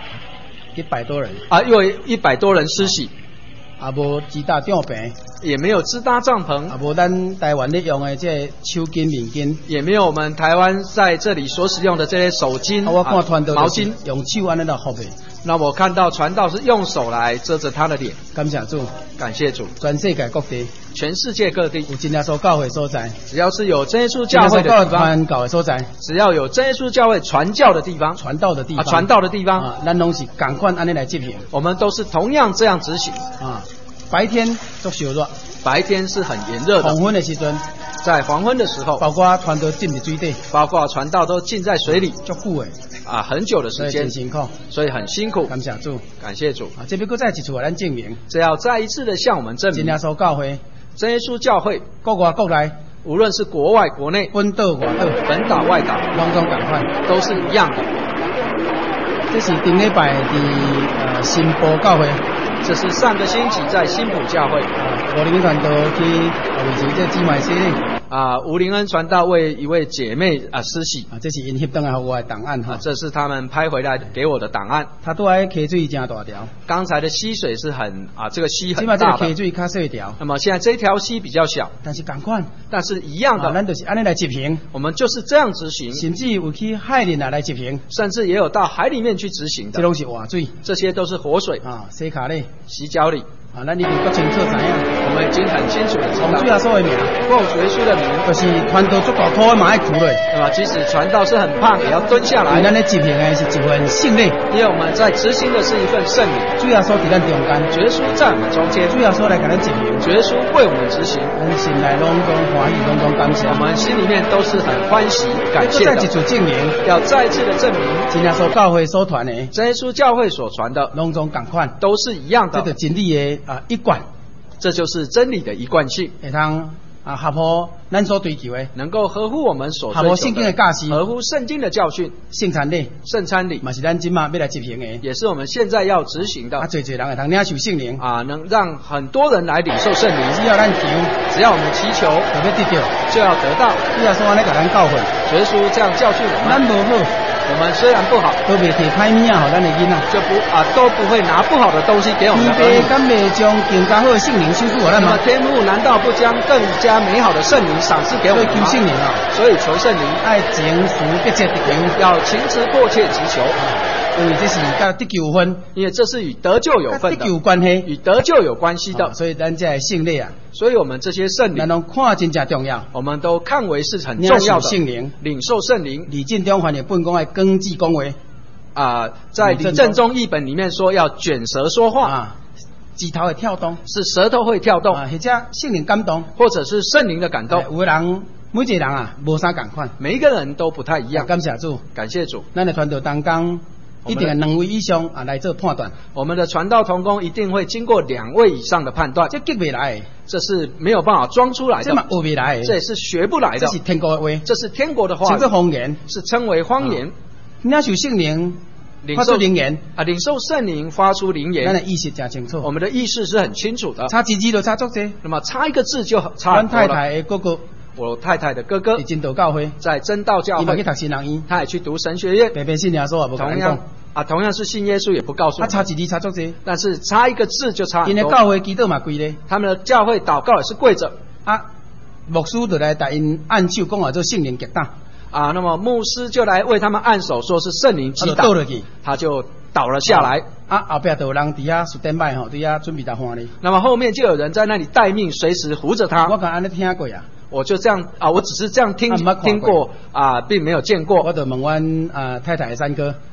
，100多人啊，因为100多人施洗。 啊，无支搭帐篷， 也没有支搭帐篷， 啊，无咱台湾咧用的这手巾、面巾， 也没有我们台湾在这里所使用的这些手巾、 我看传道毛巾， 用手安尼来护的。 那我看到传道是用手来遮着他的脸。 感谢主， 感谢主。 全世界各地， 全世界各地有真耶稣教会所在， 只要是有真耶稣教会的地方， 传教的所在， 只要有真耶稣教会传教的地方， 传道的地方， 传道的地方， 咱拢是赶快安尼来执行。 我们都是同样这样执行啊。白天做烧热， 白天是很炎热的。 黄昏的时阵， 在黄昏的时候， 包括传道浸在水底， 包括传道都浸在水里， 足久的啊，很久的时间， 很辛苦， 所以很辛苦。 感谢主， 感谢主啊！这边搁再一次咱证明， 只要再一次的向我们证明， 真耶稣教会， 真耶稣教会， 国外国内， 无论是国外国内， 本岛外岛， 本岛外岛， 拢总共款， 都是一样的。 这是顶礼拜的新埔教会。 这是上个星期在新埔教会， 吴林恩传道去为这个姊妹洗礼。 吴林恩传道为一位姐妹施洗。 这是因翕登来给我的档案哈。 这是他们拍回来给我的档案。 他都还溪水真大条。 刚才的溪水是很这个溪很大的。 这个溪水较小条。 那么现在这条溪比较小， 但是同款， 但是一样的。 咱就是安尼来执行。 我们就是这样执行。 甚至有去海里来执行， 甚至也有到海里面去执行的。 这都是活水， 这些都是活水啊，洗脚里、 洗脚里。 啊，咱已经够清楚知影， 我们已经很清楚的知道。 主耶稣的名， 奉主耶稣的名， 就是传道足大块嘛，爱苦嘞。 对吧？即使传道是很胖，也要蹲下来。 咱咧执行的是一份胜利， 因为我们在执行的是一份胜利。 主耶稣在咱中间， 主耶稣在我们中间， 主耶稣来给咱执行， 主耶稣为我们执行， 我们心内拢总欢喜，拢总感谢。 我们心里面都是很欢喜、感谢的。 再一次证明， 要再一次的证明， 真耶稣教会所传的， 真耶稣教会所传的， 拢总同款， 都是一样的。 这个真理的一贯。 这就是真理的一贯性， 会通合乎咱所追求的， 能够合乎我们所追求的， 合乎圣经的教训， 合乎圣经的教训。 圣餐礼， 圣餐礼， 嘛是咱今嘛要来执行的， 也是我们现在要执行的。 最人会通领受圣灵， 能让很多人来领受圣灵。 只要咱求， 只要我们祈求， 就要得到， 就要得到。 主耶稣安尼甲咱教训， 主耶稣这样教训我们。 咱无好。 我们虽然不好， 都袂摕歹物仔互咱的囡仔， 都不会拿不好的东西给我们的儿女。 天父敢袂将更加好的圣灵赏赐我咱吗？ 那么天父难道不将更加美好的圣灵赏赐给我们吗？ 所以求圣灵啊， 所以求圣灵， 爱情思迫切地求， 要情辞迫切祈求。 因为这是甲得救有分， 因为这是与得救有分的， 得救有关系， 与得救有关系的。 所以咱这圣礼啊， 所以我们这些圣灵， 咱都看真正重要， 我们都看为是很重要的。 圣灵， 领受圣灵。 李进中翻译本讲爱根基讲话在李正中译本里面说要卷舌说话指头会跳动， 是舌头会跳动， 或者圣灵感动， 或者是圣灵的感动。 有的人每一个人无啥共款， 每一个人都不太一样。 感谢主， 感谢主。 咱的传道同工一定2位以上来做判断。 我们的传道同工一定会经过2位以上的判断。 这激不来， 这是没有办法装出来的， 这嘛学不来， 这也是学不来的。 这是天国的话， 这是天国的话， 这是方言， 是称为方言。 领受圣灵，发出灵言领受圣灵发出灵言， 咱的意识真清楚。 我们的意识是很清楚的， 差几字就差足多。 那么差一个字就差很多了。 我太太的哥哥， 我太太的哥哥在真道教会， 在真道教会， 他去读神学院， 他也去读神学院， 白白信耶稣也不敢讲。 同样是信耶稣，也不告诉我。 差几字差足多，但是差一个字就差很多。 因为教会祈祷嘛跪咧， 他们的教会祷告也是跪着。 牧师就来带因按手讲话做圣灵激打。 那么牧师就来为他们按手，说是圣灵击打，他就倒了下来。 后边就有人底下standby吼，底下准备打翻哩。 那么后面就有人在那里待命，随时扶着他。 我刚安尼听过啊， 我就这样我只是这样听过并没有见过。 我就问阮太太的三哥，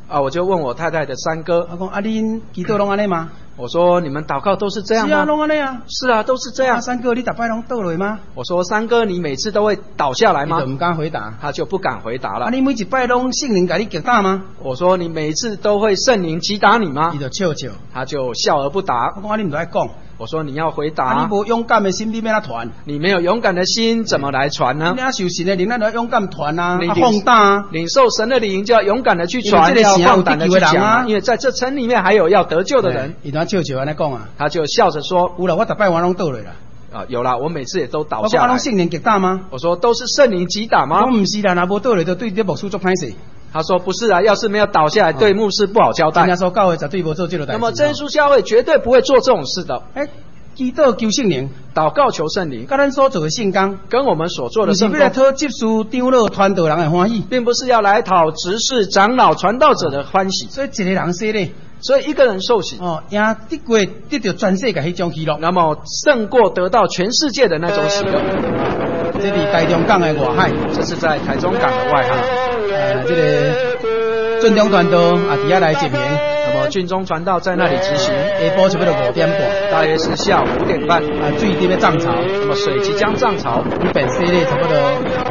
我就问我太太的三哥， 我讲恁祈祷拢安尼吗？ 我说你们祷告都是这样吗？ 是啊，拢安尼啊。 是啊，都是这样。 三哥，你每摆拢倒落吗？ 我说三哥，你每次都会倒下来吗？ 他就不敢回答。 他就不敢回答了。 你每一摆拢圣灵给你击打吗？ 我说你每次都会圣灵击打你吗？ 他就笑笑。 他就笑而不答。 我讲你唔爱讲。 我说你要回答。 你无勇敢的心，你要哪传？ 你没有勇敢的心，怎么来传呢？ 你要受神的灵，咱要勇敢传啊，放胆啊！ 领受神的灵就要勇敢的去传，要放胆的去讲啊！因为在这城里面还有要得救的人。 他笑笑安尼讲啊， 他就笑着说： 有了，我每摆我拢倒落啦。 有啦，我每次也都倒下来。 我说圣灵击打吗？ 我说都是圣灵击打吗？ 我不是啦，那无倒落就对这牧师做歹势。 他说不是啊，要是没有倒下来，对牧师不好交代。 人家说教会绝对不做这种代志。 那么真耶稣教会绝对不会做这种事的。 祈祷求圣灵， 祷告求圣灵， 跟咱所做的圣工， 跟我们所做的圣工， 不是为了讨执事、长老、传道人的欢喜， 并不是要来讨执事、长老、传道者的欢喜。 所以一个人洗礼， 所以一个人受洗， 赢得过得到全世界迄种喜乐， 那么胜过得到全世界的那种喜乐。 这里台中港的外海， 这是在台中港的外海， 这个俊中传道底下来执行。 那么郡中传道在那里执行， 下晡差不多5点半， 大约是下午5点半。 水伫咧涨潮， 那么水即将涨潮， 一本洗礼差不多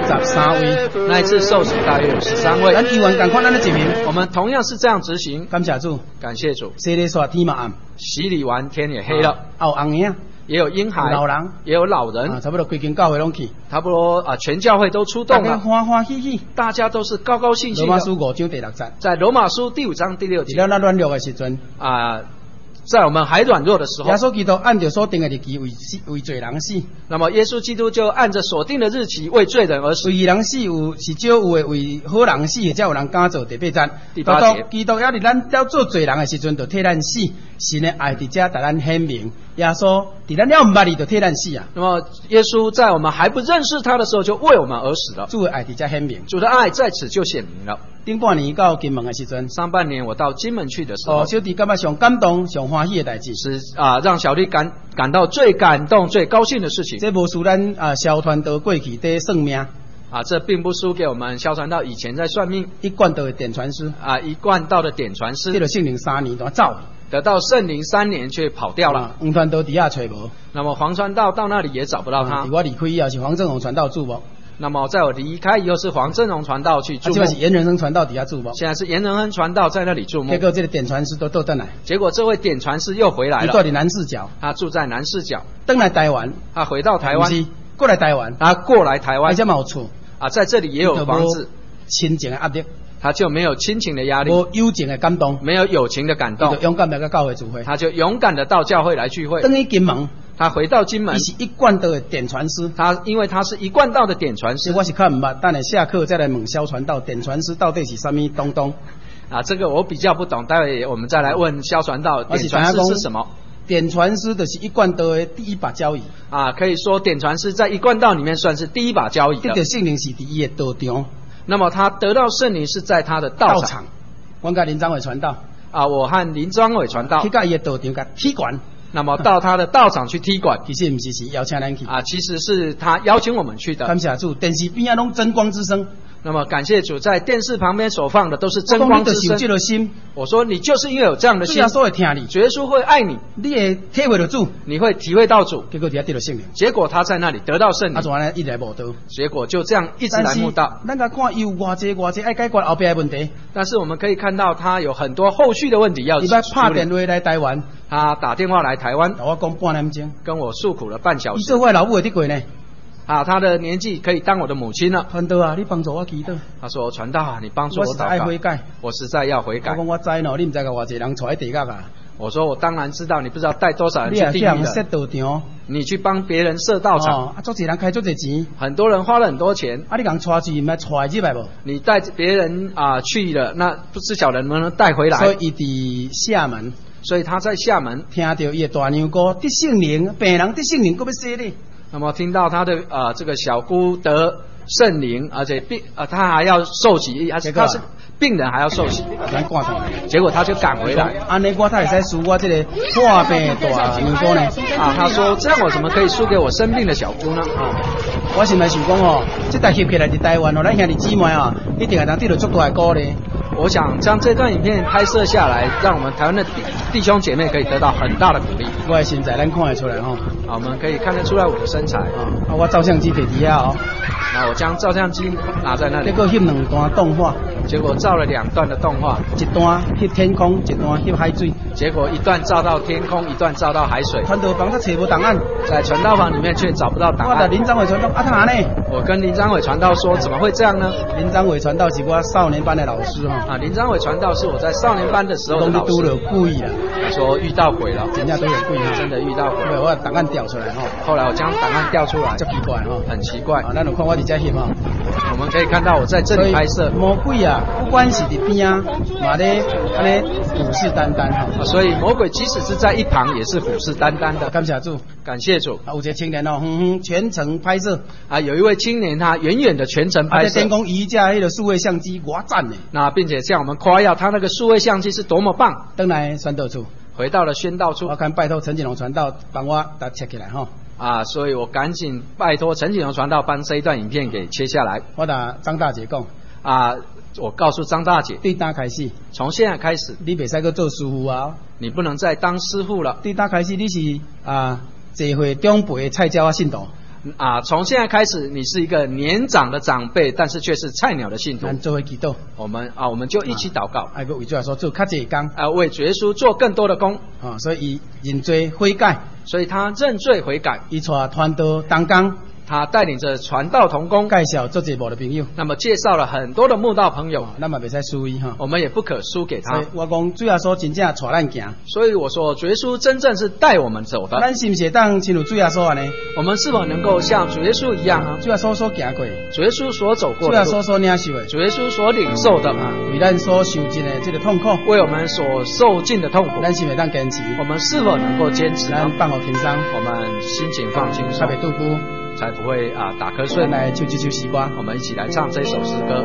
13位， 那一次受洗大约有13位。 咱依然赶快咱的执行， 我们同样是这样执行。 感谢主， 感谢主。 洗礼煞天嘛暗， 洗礼完天也黑了， 有红影。 也有婴孩， 老人， 也有老人， 差不多规间教会拢去， 差不多全教会都出动了， 大家欢欢喜喜， 大家都是高高兴兴的。 罗马书5章第6节， 在罗马书第5章第6节， 在咱软弱的时阵在我们还软弱的时候， 耶稣基督按着所定的日期为罪人死。 那么耶稣基督就按着所定的日期为罪人而死。 为人死是少有的，为好人死，才有人敢做第8节。 第8节， 基督也伫咱要做罪人的时阵，就替咱死。神的爱伫遮，咱显明。耶稣伫咱了唔捌伊，就替咱死啊。 那么耶稣在我们还不认识他的时候，就为我们而死了。 主的爱伫遮显明， 主的爱在此就显明了。 顶半年到金门的时阵， 上半年我到金门去的时候， 小弟感觉上感动、上欢喜的代志是让小弟感到最感动、最高兴的事情。 这无输咱萧传道过去在算命这并不输给我们萧传道以前在算命。 一贯道的点传师一贯道的点传师， 得了圣灵3年都走， 得到圣灵3年却跑掉了。 黄传道底下找无， 那么黄传道到那里也找不到他。 我离开以后是黄正荣传道驻牧。 那么在我离开以后是黄正荣传道去驻牧。 现在是严仁生传道底下驻牧。 现在是严仁生传道在那里驻牧。 结果这个点传师都倒来。 结果这位点传师又回来了。 他住在南市角。 他住在南市角。 登来台湾。 他回到台湾。 过来台湾。 他过来台湾。 而且有厝。 在这里也有房子。 亲情的压力。 他就没有亲情的压力， 无友情的感动， 没有友情的感动， 他就勇敢来到教会聚会， 他就勇敢的到教会来聚会。 等于金门， 他回到金门， 他是一贯道的点传师， 因为他是一贯道的点传师。 我是看唔捌，等下下课再来问萧传道点传师到底是什么东东这个我比较不懂，待会我们再来问萧传道点传师是什么。 点传师的是一贯道的第一把交椅可以说点传师在一贯道里面算是第一把交椅的。 得到圣灵是第一的道场。 那么他得到圣灵是在他的道场。 我跟林章伟传道我和林章伟传道。 去到伊的道场甲踢馆。 那么到他的道场去踢馆， 其实不是邀请咱去其实是他邀请我们去的。 感谢主，电视边拢真光之声。 那么感谢主，在电视旁边所放的都是真光之声。我说你就是因为有这样的心， 主耶稣会听你， 主耶稣会爱你， 你会体会到主， 你会体会到主。 结果底下得到圣灵， 结果他在那里得到圣灵， 怎么呢？一直来慕道， 结果就这样一直来慕道。 咱甲看有偌济爱解决后边的问题， 但是我们可以看到他有很多后续的问题要处理。 你拍电话来台湾， 他打电话来台湾， 我讲半点钟， 跟我诉苦了半小时。 你做我老母会得过呢？ 他的年纪可以当我的母亲了。 传道你帮助我祈祷。 他说传道你帮助我祷告。 我实在悔改， 我实在要悔改。 我讲我知喏，你唔知个偌济人带地角我说我当然知道，你不知道带多少人去地狱的。 设道场， 你去帮别人设道场。 足济人开足济钱， 很多人花了很多钱。 你讲带去，唔系带入来不？ 你带别人去了，那不知晓得能不能带回来。 所以伊伫厦门， 所以他在厦门听到伊的大娘歌得圣灵，病人得圣灵，搁要洗礼。 那么听到他的这个小姑得圣灵，而且他还要受洗，而且他是病人还要受洗，结果他就赶回来。 安尼我才会使输我这个破病大娘哥呢？ 他说这样我怎么可以输给我生病的小姑呢？ 我现在想讲这台翕起来伫台湾咱兄弟姊妹一定会当得到足大的鼓励。 我想将这段影片拍摄下来，让我们台湾的弟兄姐妹可以得到很大的鼓励。 我的身材咱看得出来哦。 我们可以看得出来我的身材我照相机在底下那我将照相机拿在那里。 结果翕2段动画， 结果照了2段的动画， 一段翕天空，一段翕海水。 结果一段照到天空，一段照到海水。 传道房他找不档案， 在传道房里面却找不到档案。 我的林章伟传道他哪呢？ 我跟林章伟传道说，怎么会这样呢？ 林章伟传道是我少年班的老师林章伟传道是我在少年班的时候的老师。 都有故意的， 说遇到鬼了， 人家都有故意真的遇到鬼。 我把档案调出来后来我将档案调出来， 就奇怪很奇怪。 那你看我在这翕我们可以看到我在这里拍摄。 魔鬼不管是在边嘛咧安尼虎视眈眈所以魔鬼即使是在一旁也是虎视眈眈的。 感谢主， 感谢主。 有一个青年全程拍摄有一位青年他远远的全程拍摄。 天公移架那个数位相机，我赞呢。 那并且向我们夸耀他那个数位相机是多么棒。 回来宣道处， 回到了宣道处， 我看拜托陈锦龙传道帮我打切起来所以我赶紧拜托陈锦龙传道帮这一段影片给切下来。 我打张大姐讲我告诉张大姐， 对打开始， 从现在开始， 你别再去做师傅你不能再当师傅了。 对打开始，你是聚会长辈的菜鸟信徒。 从现在开始，你是一个年长的长辈，但是却是菜鸟的信徒。 做会祈祷， 我们就一起祷告。 为主耶稣做较济工， 为主耶稣做更多的工。 所以他认罪悔改， 所以他认罪悔改。 他带传道同工， 他带领着传道同工， 介绍做节目的朋友， 那么介绍了很多的慕道朋友， 那么别再输伊我们也不可输给他。 所以我讲主耶稣真正带咱行， 所以我说主耶稣真正是带我们走的。 咱是不是当亲如主耶稣呢？ 我们是否能够像主耶稣一样主耶稣所行过， 主耶稣所走过的， 主耶稣所领受的， 主耶稣所领受的为咱所受尽的这个痛苦， 为我们所受尽的痛苦， 咱是否当坚持？ 我们是否能够坚持？ 咱放好轻松， 我们心情放轻松， 才袂度孤， 才不会打瞌睡。 来唱这首诗歌， 我们一起来唱这首诗歌。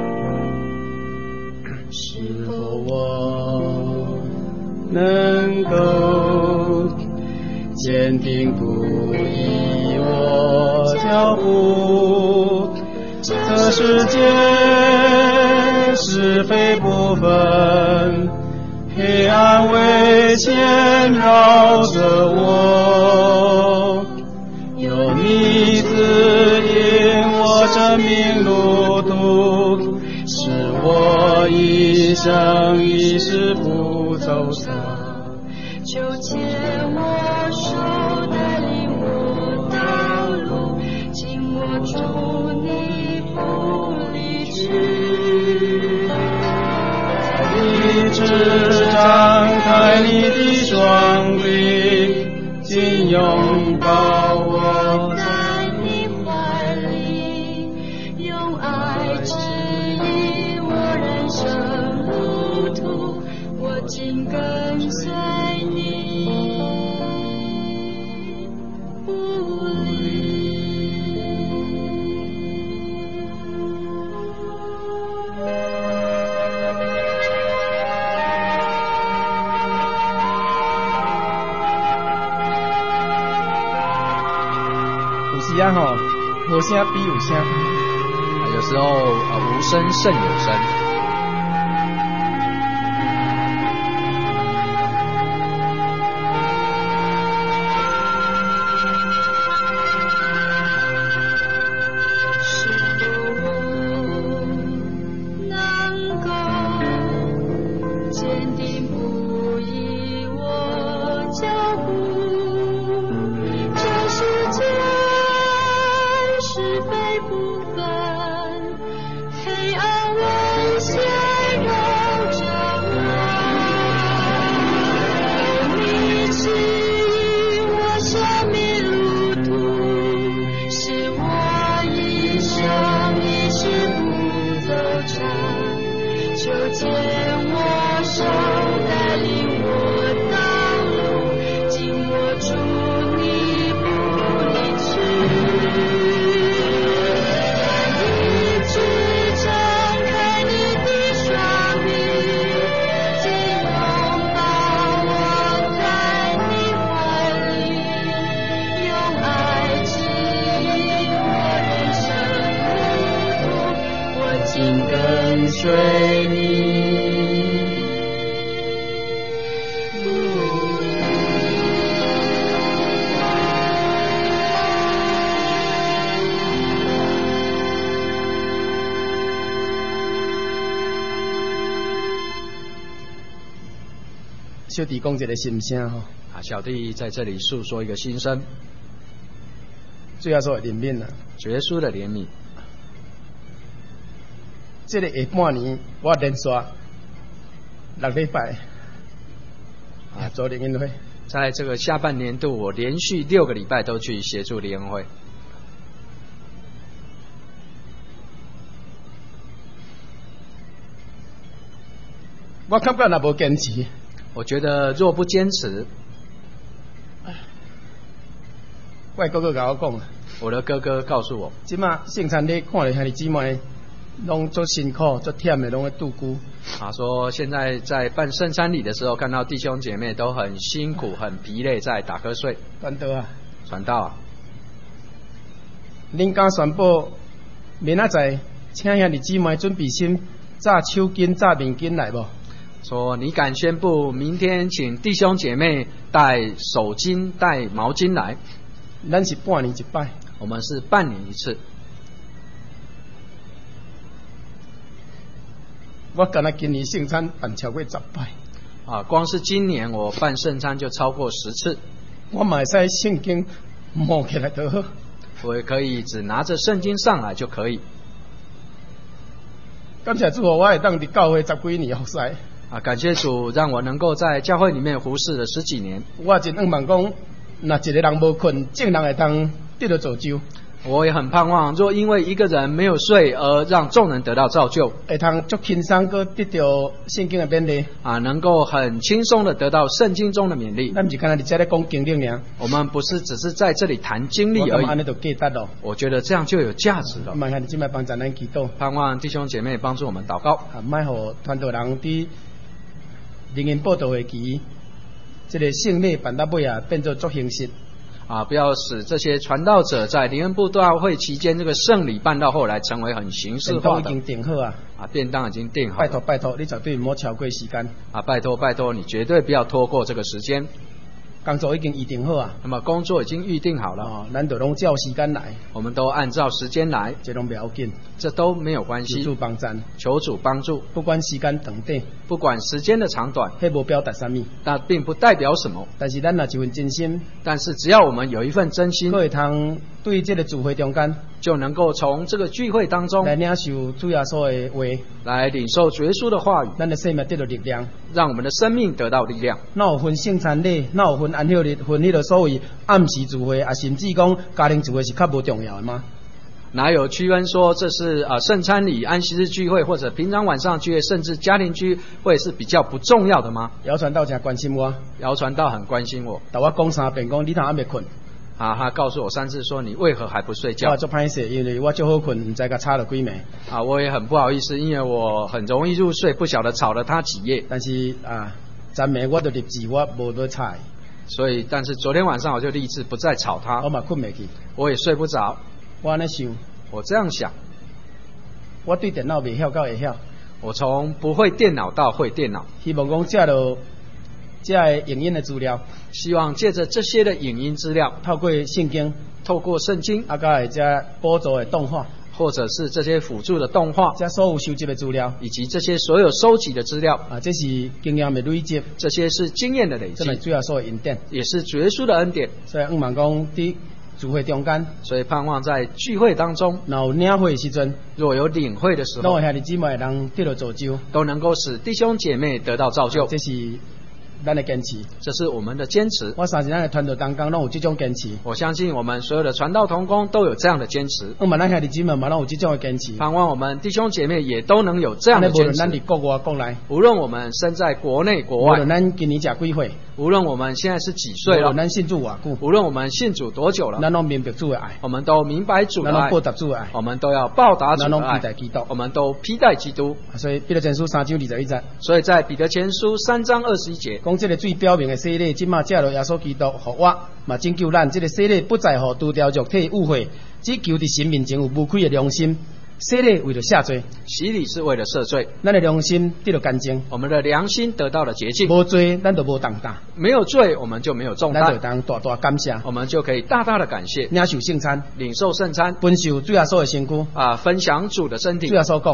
是否我能够坚定不移我脚步？这世界是非不分，黑暗危险绕着我，有你指引我生命路途，使我一生一世不走散。 就牵我手带领我道路，紧握住你不离去。 一直张开你的双臂，紧拥抱我在你怀里，用爱指引我人生路途，我紧跟随你不离。 有时无声比有声， 有时候无声胜有声。 紧跟随你小弟讲一个心声吼。 啊，小弟在这里诉说一个心声。 主要说怜悯啦， 主耶稣的怜悯。 这个下半年我连续6礼拜做联谊会。 在这个下半年度，我连续6个礼拜都去协助联谊会。 我感觉若无坚持， 我觉得若不坚持， 我哥哥跟我讲， 我的哥哥告诉我， 即马圣餐礼看了兄弟姊妹拢做辛苦、做忝的，拢在度孤。 他说，现在在办圣餐礼的时候，看到弟兄姐妹都很辛苦、很疲累，在打瞌睡。 传道啊， 传道啊！ 恁敢宣布明仔载，请兄弟姊妹准备先炸手巾、炸面巾来无？ 说你敢宣布明天请弟兄姐妹带手巾、带毛巾来？ 咱是半年一摆， 我们是半年一次。 我敢若今年圣餐办超过10摆。 啊，光是今年我办圣餐就超过10次。 我嘛会使圣经摸起来就好。 我也可以只拿着圣经上来就可以。 感谢主，我会当伫教会10几年服侍。 啊，感谢主，让我能够在教会里面服侍了10几年。 我真盼望讲，若一个人无困，正人会当得到造就。 我也很盼望，若因为一个人没有睡而让众人得到造就， 会通足轻松个得到圣经的勉励啊，能够很轻松的得到圣经中的勉励。 咱不是刚才你在咧讲经历尔， 我们不是只是在这里谈经历而已。我觉得这样就有价值了。 麻烦你今摆帮咱祈祷， 盼望弟兄姐妹帮助我们祷告。 啊，卖互传道人伫灵恩报道会期，这个圣礼办到尾啊，变做足形式。 啊，不要使这些传道者在灵恩布道会期间这个圣礼办到后来成为很形式化的。 已经定好啊！ 啊，便当已经定好了。 拜托，你绝对唔好超过时间。 啊，拜托，你绝对不要拖过这个时间。 工作已经预定好啊。 那么工作已经预定好了。 哦，咱就拢照时间来。 我们都按照时间来。 这拢不要紧， 这都没有关系。 求主帮咱， 求主帮助。 不管时间长短， 不管时间的长短， 迄无表达什么， 那并不代表什么。但是咱若一份真心， 但是只要我们有一份真心， 会通对这个聚会中间， 就能够从这个聚会当中来领受主耶稣的话， 来领受主耶稣的话语， 咱的生命得到力量， 让我们的生命得到力量。 那有分圣餐礼，那有分安息日，分迄个所谓暗时聚会，啊，甚至讲家庭聚会是较无重要的吗？ 哪有区分说这是圣餐礼、安息日聚会，或者平常晚上聚会，甚至家庭聚会是比较不重要的吗？ 姚传道真关心我， 姚传道很关心我， 但我讲3遍，讲你通还没困。 啊，他告诉我3次说你为何还不睡觉？ 我做歹势，因为我就好困，唔知甲吵了几暝。 啊，我也很不好意思，因为我很容易入睡，不晓得吵了他几夜。 但是啊，昨暝我就立志，我无要吵。 但是昨天晚上我就立志不再吵他。 我嘛困袂去， 我也睡不着。 我安尼想， 我这样想， 我对电脑袂晓到会晓。 我从不会电脑到会电脑。 希望讲借到这影音的资料， 希望借着这些的影音资料， 透过圣经，啊，甲这辅助的动画， 或者是这些辅助的动画， 这所有收集的资料， 以及这些所有收集的资料， 啊，这是经验的累积， 这些是经验的累积， 这是主要所的恩典， 也是主耶稣的恩典。 所以望讲伫聚会中间， 所以盼望在聚会当中， 若有领会的时阵， 若有领会的时候， 拢兄弟姊妹能得到造就， 都能够使弟兄姐妹得到造就。 这是咱的坚持， 这是我们的坚持。 我相信咱的传道同工拢有这种坚持。 我相信我们所有的传道同工都有这样的坚持。 我们咱兄弟姊妹嘛，拢有这种的坚持。 盼望我们弟兄姐妹也都能有这样的坚持。 无论咱伫国外国内， 无论我们身在国内国外， 无论咱今年食几岁， 无论我们现在是几岁了， 无论咱信主偌久， 无论我们信主多久了， 咱拢明白主的爱， 我们都明白主的爱， 咱拢报答主的爱， 我们都要报答主的爱， 咱拢披戴基督， 我们都披戴基督。 所以彼得前书3章21节， 所以在彼得前书3章21节， 讲这个最表明的洗礼，即马借着耶稣基督互我，嘛拯救咱。这个洗礼不在乎除掉肉体污秽，只求伫神面前有无愧的良心。洗礼为了赦罪， 洗礼是为了赦罪， 咱的良心得到干净， 我们的良心得到了洁净。 无罪，咱就无重担； 没有罪，我们就没有重担。 咱就当大大感谢， 我们就可以大大的感谢， 领受圣餐， 领受圣餐， 分受主耶稣的身躯啊，分享主的身体。 主耶稣讲，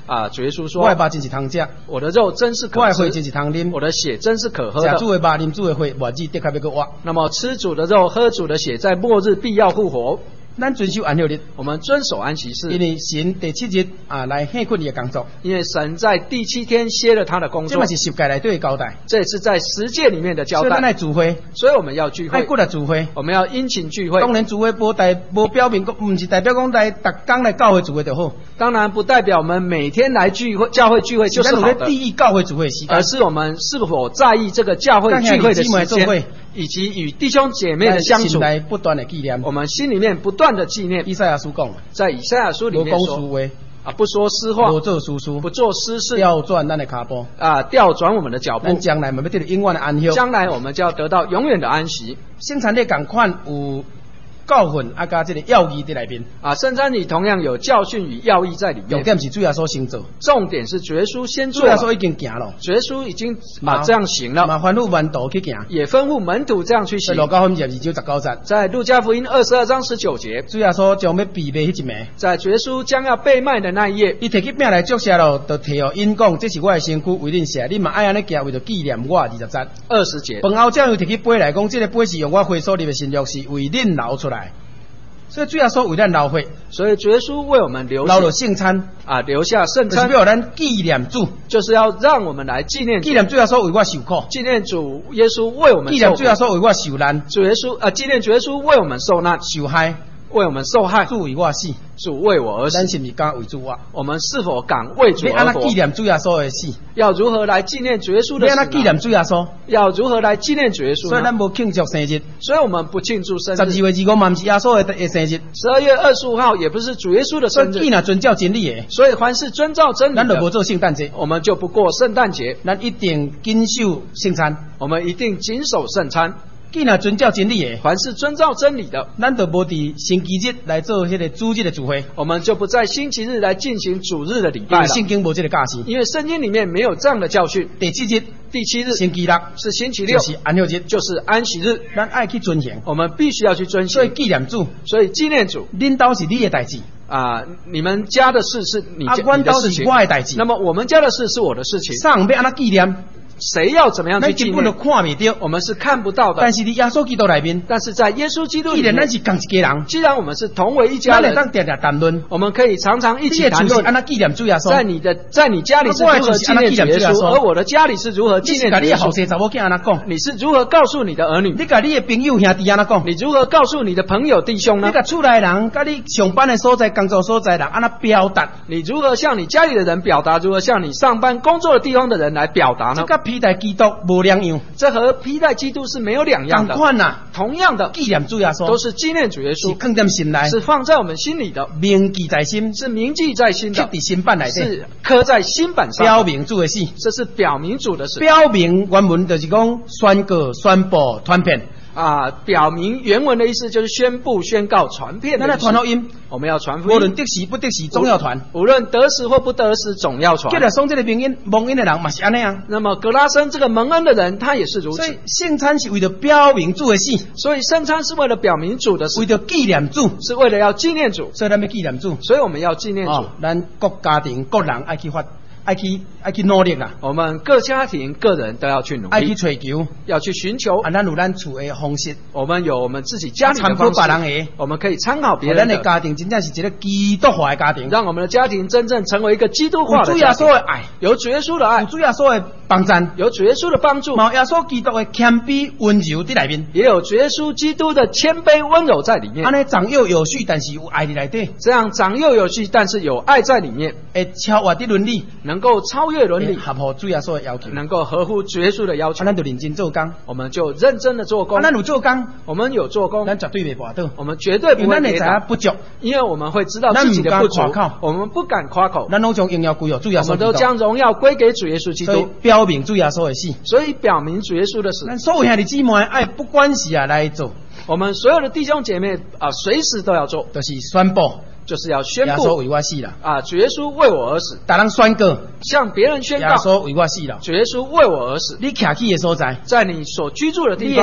主耶稣说， 我的肉真是通吃， 我的肉真是可吃， 我的血真是通啉， 我的血真是可喝的。 吃主的肉，啉主的血，末日的确要搁活。 那么吃主的肉，喝主的血，在末日必要复活。 咱遵守安息日， 我们遵守安息日， 因为神第7日来歇困伊的工作， 因为神在第7天歇了他的工作， 这嘛是十诫内底的交代， 这也是在10诫里面的交代。 所以咱来聚会， 所以我们要聚会， 爱过来聚会， 我们要殷勤聚会。 当然聚会无表明，不是代表讲来逐天来教会聚会就好。 当然不代表我们每天来聚会教会聚会就是好的， 第一教会聚会时间， 而是我们是否在意这个教会聚会的时间，以及与弟兄姐妹的相处， 不断的纪念， 我们心里面不断的纪念。 以赛亚书讲， 在以赛亚书里面说，不说私话， 不做私事， 不做私事， 调转咱的脚步， 调转我们的脚步。 咱将来我们要得到永远的安息， 将来我们就要得到永远的安息。 生产力同款有教训加这个要义在里面圣餐里同样有教训与要义在里面。 重点是主耶稣先做， 重点是主耶稣先做， 主耶稣已经行了， 主耶稣已经这样行了， 吩咐门徒去行， 也吩咐门徒这样去行。 路加福音22章19节， 在路加福音22章19节， 主耶稣将要被卖迄一暝， 在主耶稣将要被卖的那一夜， 伊摕起饼来祝谢了，就摕互因讲，这是我的身躯为恁写，你嘛爱安尼行，为着纪念我。20节，饭后才又摕起杯来讲，这个杯是用我血所立的新约，是为恁流出来。所以主耶稣为咱流血， 所以主耶稣为我们流了圣餐留下圣餐， 就是要咱纪念主， 就是要让我们来纪念主耶稣为我受苦， 纪念主耶稣为我们纪念主耶稣为我受难， 纪念主耶稣为我们受难受害， 为我们受害， 主为我死， 主为我而死。 咱是不是敢为主活？ 我们是否敢为主而活？ 要安怎纪念主耶稣的死？ 要如何来纪念主耶稣的死？ 要安怎纪念主耶稣？ 要如何来纪念主耶稣？ 所以咱无庆祝生日， 所以我们不庆祝生日。 12月25嘛，不是耶稣的生日。 12月25号也不是主耶稣的生日。 所以若遵照真理的， 所以凡是遵照真理的， 咱就无做圣诞节， 我们就不过圣诞节。 咱一定谨守圣餐， 我们一定谨守圣餐。 既然遵照真理的， 凡是遵照真理的， 咱就无伫星期日来做迄个主日的聚会， 我们就不在星期日来进行主日的礼拜了。 圣经无这个教示， 因为圣经里面没有这样的教训。 第7日，星期六是星期六， 就是安息日， 就是安息日， 咱爱去遵行， 我们必须要去遵行。 所以纪念主， 所以纪念主， 恁兜是你的代志你们家的事是你的事情， 我的代志。 那么我们家的事是我的事情。 上要安怎纪念？ 谁要怎么样去纪念？ 根本就看不到， 我们是看不到的。 但是在耶稣基督里面， 但是在耶稣基督里面， 既然咱是同一家人， 既然我们是同为一家人， 咱会当谈论， 我们可以常常一起谈论。 安怎纪念主耶稣？ 在你家里是如何纪念主耶稣，而我的家里是如何纪念主耶稣？ 你后生查某囝安怎讲？ 你是如何告诉你的儿女？ 你甲你的朋友兄弟安怎讲？ 你如何告诉你的朋友弟兄呢？ 你甲厝内人，甲你上班的所在、工作所在人安怎表达？ 你如何向你家里的人表达？如何向你上班工作的地方的人来表达呢？ 这甲披戴基督无两样， 这和披戴基督是没有两样的。同样的， 纪念主耶稣， 都是纪念主耶稣， 是放在心内， 是放在我们心里的， 铭记在心， 是铭记在心的， 刻在心板内底， 是刻在心板上， 表明主的死， 这是表明主的死。 表明原文就是讲宣告、宣布、传遍。 表明原文的意思就是宣布、宣告、传遍的意思。 传福音， 我们要传福音， 无论得时不得时，总要传。 无论得时或不得时，总要传。 格拉松这个蒙恩的人嘛是安尼啊。 那么格拉森这个蒙恩的人，他也是如此。 所以圣餐是为了表明主的死， 所以圣餐是为了表明主的死， 为了纪念主， 是为了要纪念主。 所以咱要纪念主， 所以我们要纪念主。 咱各家庭各人爱去发。爱去努力啦！ 我们各家庭、个人都要去努力， 爱去追求， 要去寻求。 咱有咱厝的方式， 我们有我们自己家里的方式， 参考别人的， 我们可以参考别人的。 咱的家庭真正是一个基督化的家庭， 让我们的家庭真正成为一个基督化的家庭。 有主耶稣的爱， 有主耶稣的爱， 有主耶稣的帮赞， 有主耶稣的帮助， 有耶稣基督的谦卑温柔在里面， 也有主耶稣基督的谦卑温柔在里面。 安尼长幼有序，但是有爱在里底。 这样长幼有序，但是有爱在里面， 超越的伦理， 能够超越伦理， 合乎主耶稣的要求， 能够合乎主耶稣的要求。 咱就认真做工， 我们就认真的做工。 咱有做工， 我们有做工， 咱绝对袂跌倒， 我们绝对不会跌倒。 不足， 因为我们会知道自己的不足，我们不敢夸口。 咱都将荣耀归于主耶稣， 我们都将荣耀归给主耶稣基督， 表明主耶稣的死， 所以表明主耶稣的死。 咱所有兄弟姊妹爱不管时来做， 我们所有的弟兄姐妹随时都要做， 就是宣布。 就是要宣布， 耶稣为我死了主耶稣为我而死。 大人宣告， 向别人宣告， 耶稣为我死了， 主耶稣为我而死。 你徛起的所在， 在你所居住的地方，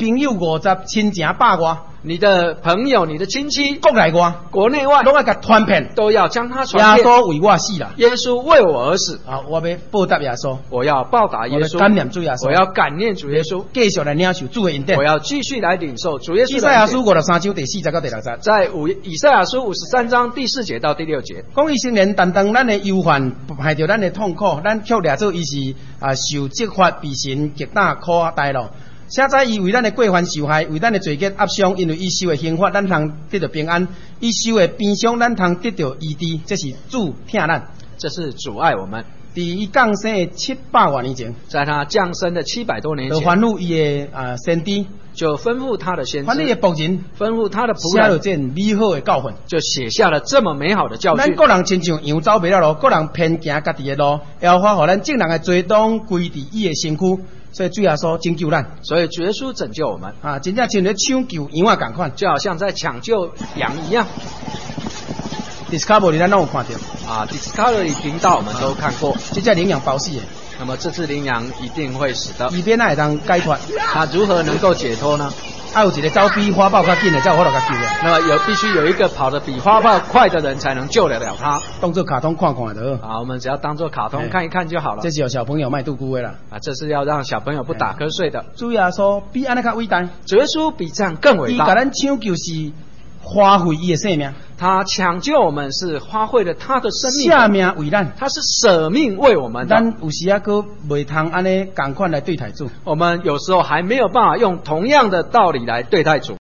朋友50，亲情100外。 你的朋友、你的亲戚， 国内外、 国内外， 都要给传遍， 都要将他传遍。 耶稣为我死了， 耶稣为我而死。 啊，我要报答耶稣， 我要报答耶稣， 感念主耶稣， 我要感念主耶稣， 继续来领受主的恩典。 我要继续来领受主耶稣的恩典。 以赛亚书53章第4节到第6节， 在以赛亚书53章第4节到第6节， 讲伊圣灵担当咱的忧患，害着咱的痛苦，咱却掠做伊是受责罚，被神极大苦待咯。现在伊为咱的过犯受害，为咱的罪孽压伤，因为伊受的刑罚，咱通得到平安；伊受的鞭伤，咱通得到医治。这是主疼咱， 这是主爱我们。 伫伊降生的700多年前， 在他降生的700多年前， 就吩咐伊的先知， 就吩咐他的先知， 吩咐伊的仆人， 吩咐他的仆人， 写了这美好的教训， 就写下了这么美好的教训。 咱个人亲像羊走袂了路，个人偏行家己的路，要发互咱正人的罪当归伫伊的身躯。所以主耶稣拯救咱， 所以主耶稣拯救我们啊，真正像咧抢救羊啊同款， 就好像在抢救羊一样。 Discovery 咱都有看到啊 ，Discovery 频道我们都看过， 这叫领养保死的。 那么这只羚羊一定会死的。 以便那会当解脱， 它如何能够解脱呢？ 有一个走比花豹较紧的，才有法度甲救的。 那么必须有一个跑得比花豹快的人才能救得了他。 当做卡通看看就好。 啊，我们只要当做卡通看一看就好了。 这是有小朋友卖度孤的啦。 啊，这是要让小朋友不打瞌睡的。 主耶稣比安尼较伟大。 主耶稣比这样更伟大。 伊甲咱抢救是花费伊的生命。 他抢救我们是花费了他的生命， 舍命为咱， 他是舍命为我们的。 咱有时还未通安尼同款来对待主， 我们有时候还没有办法用同样的道理来对待主。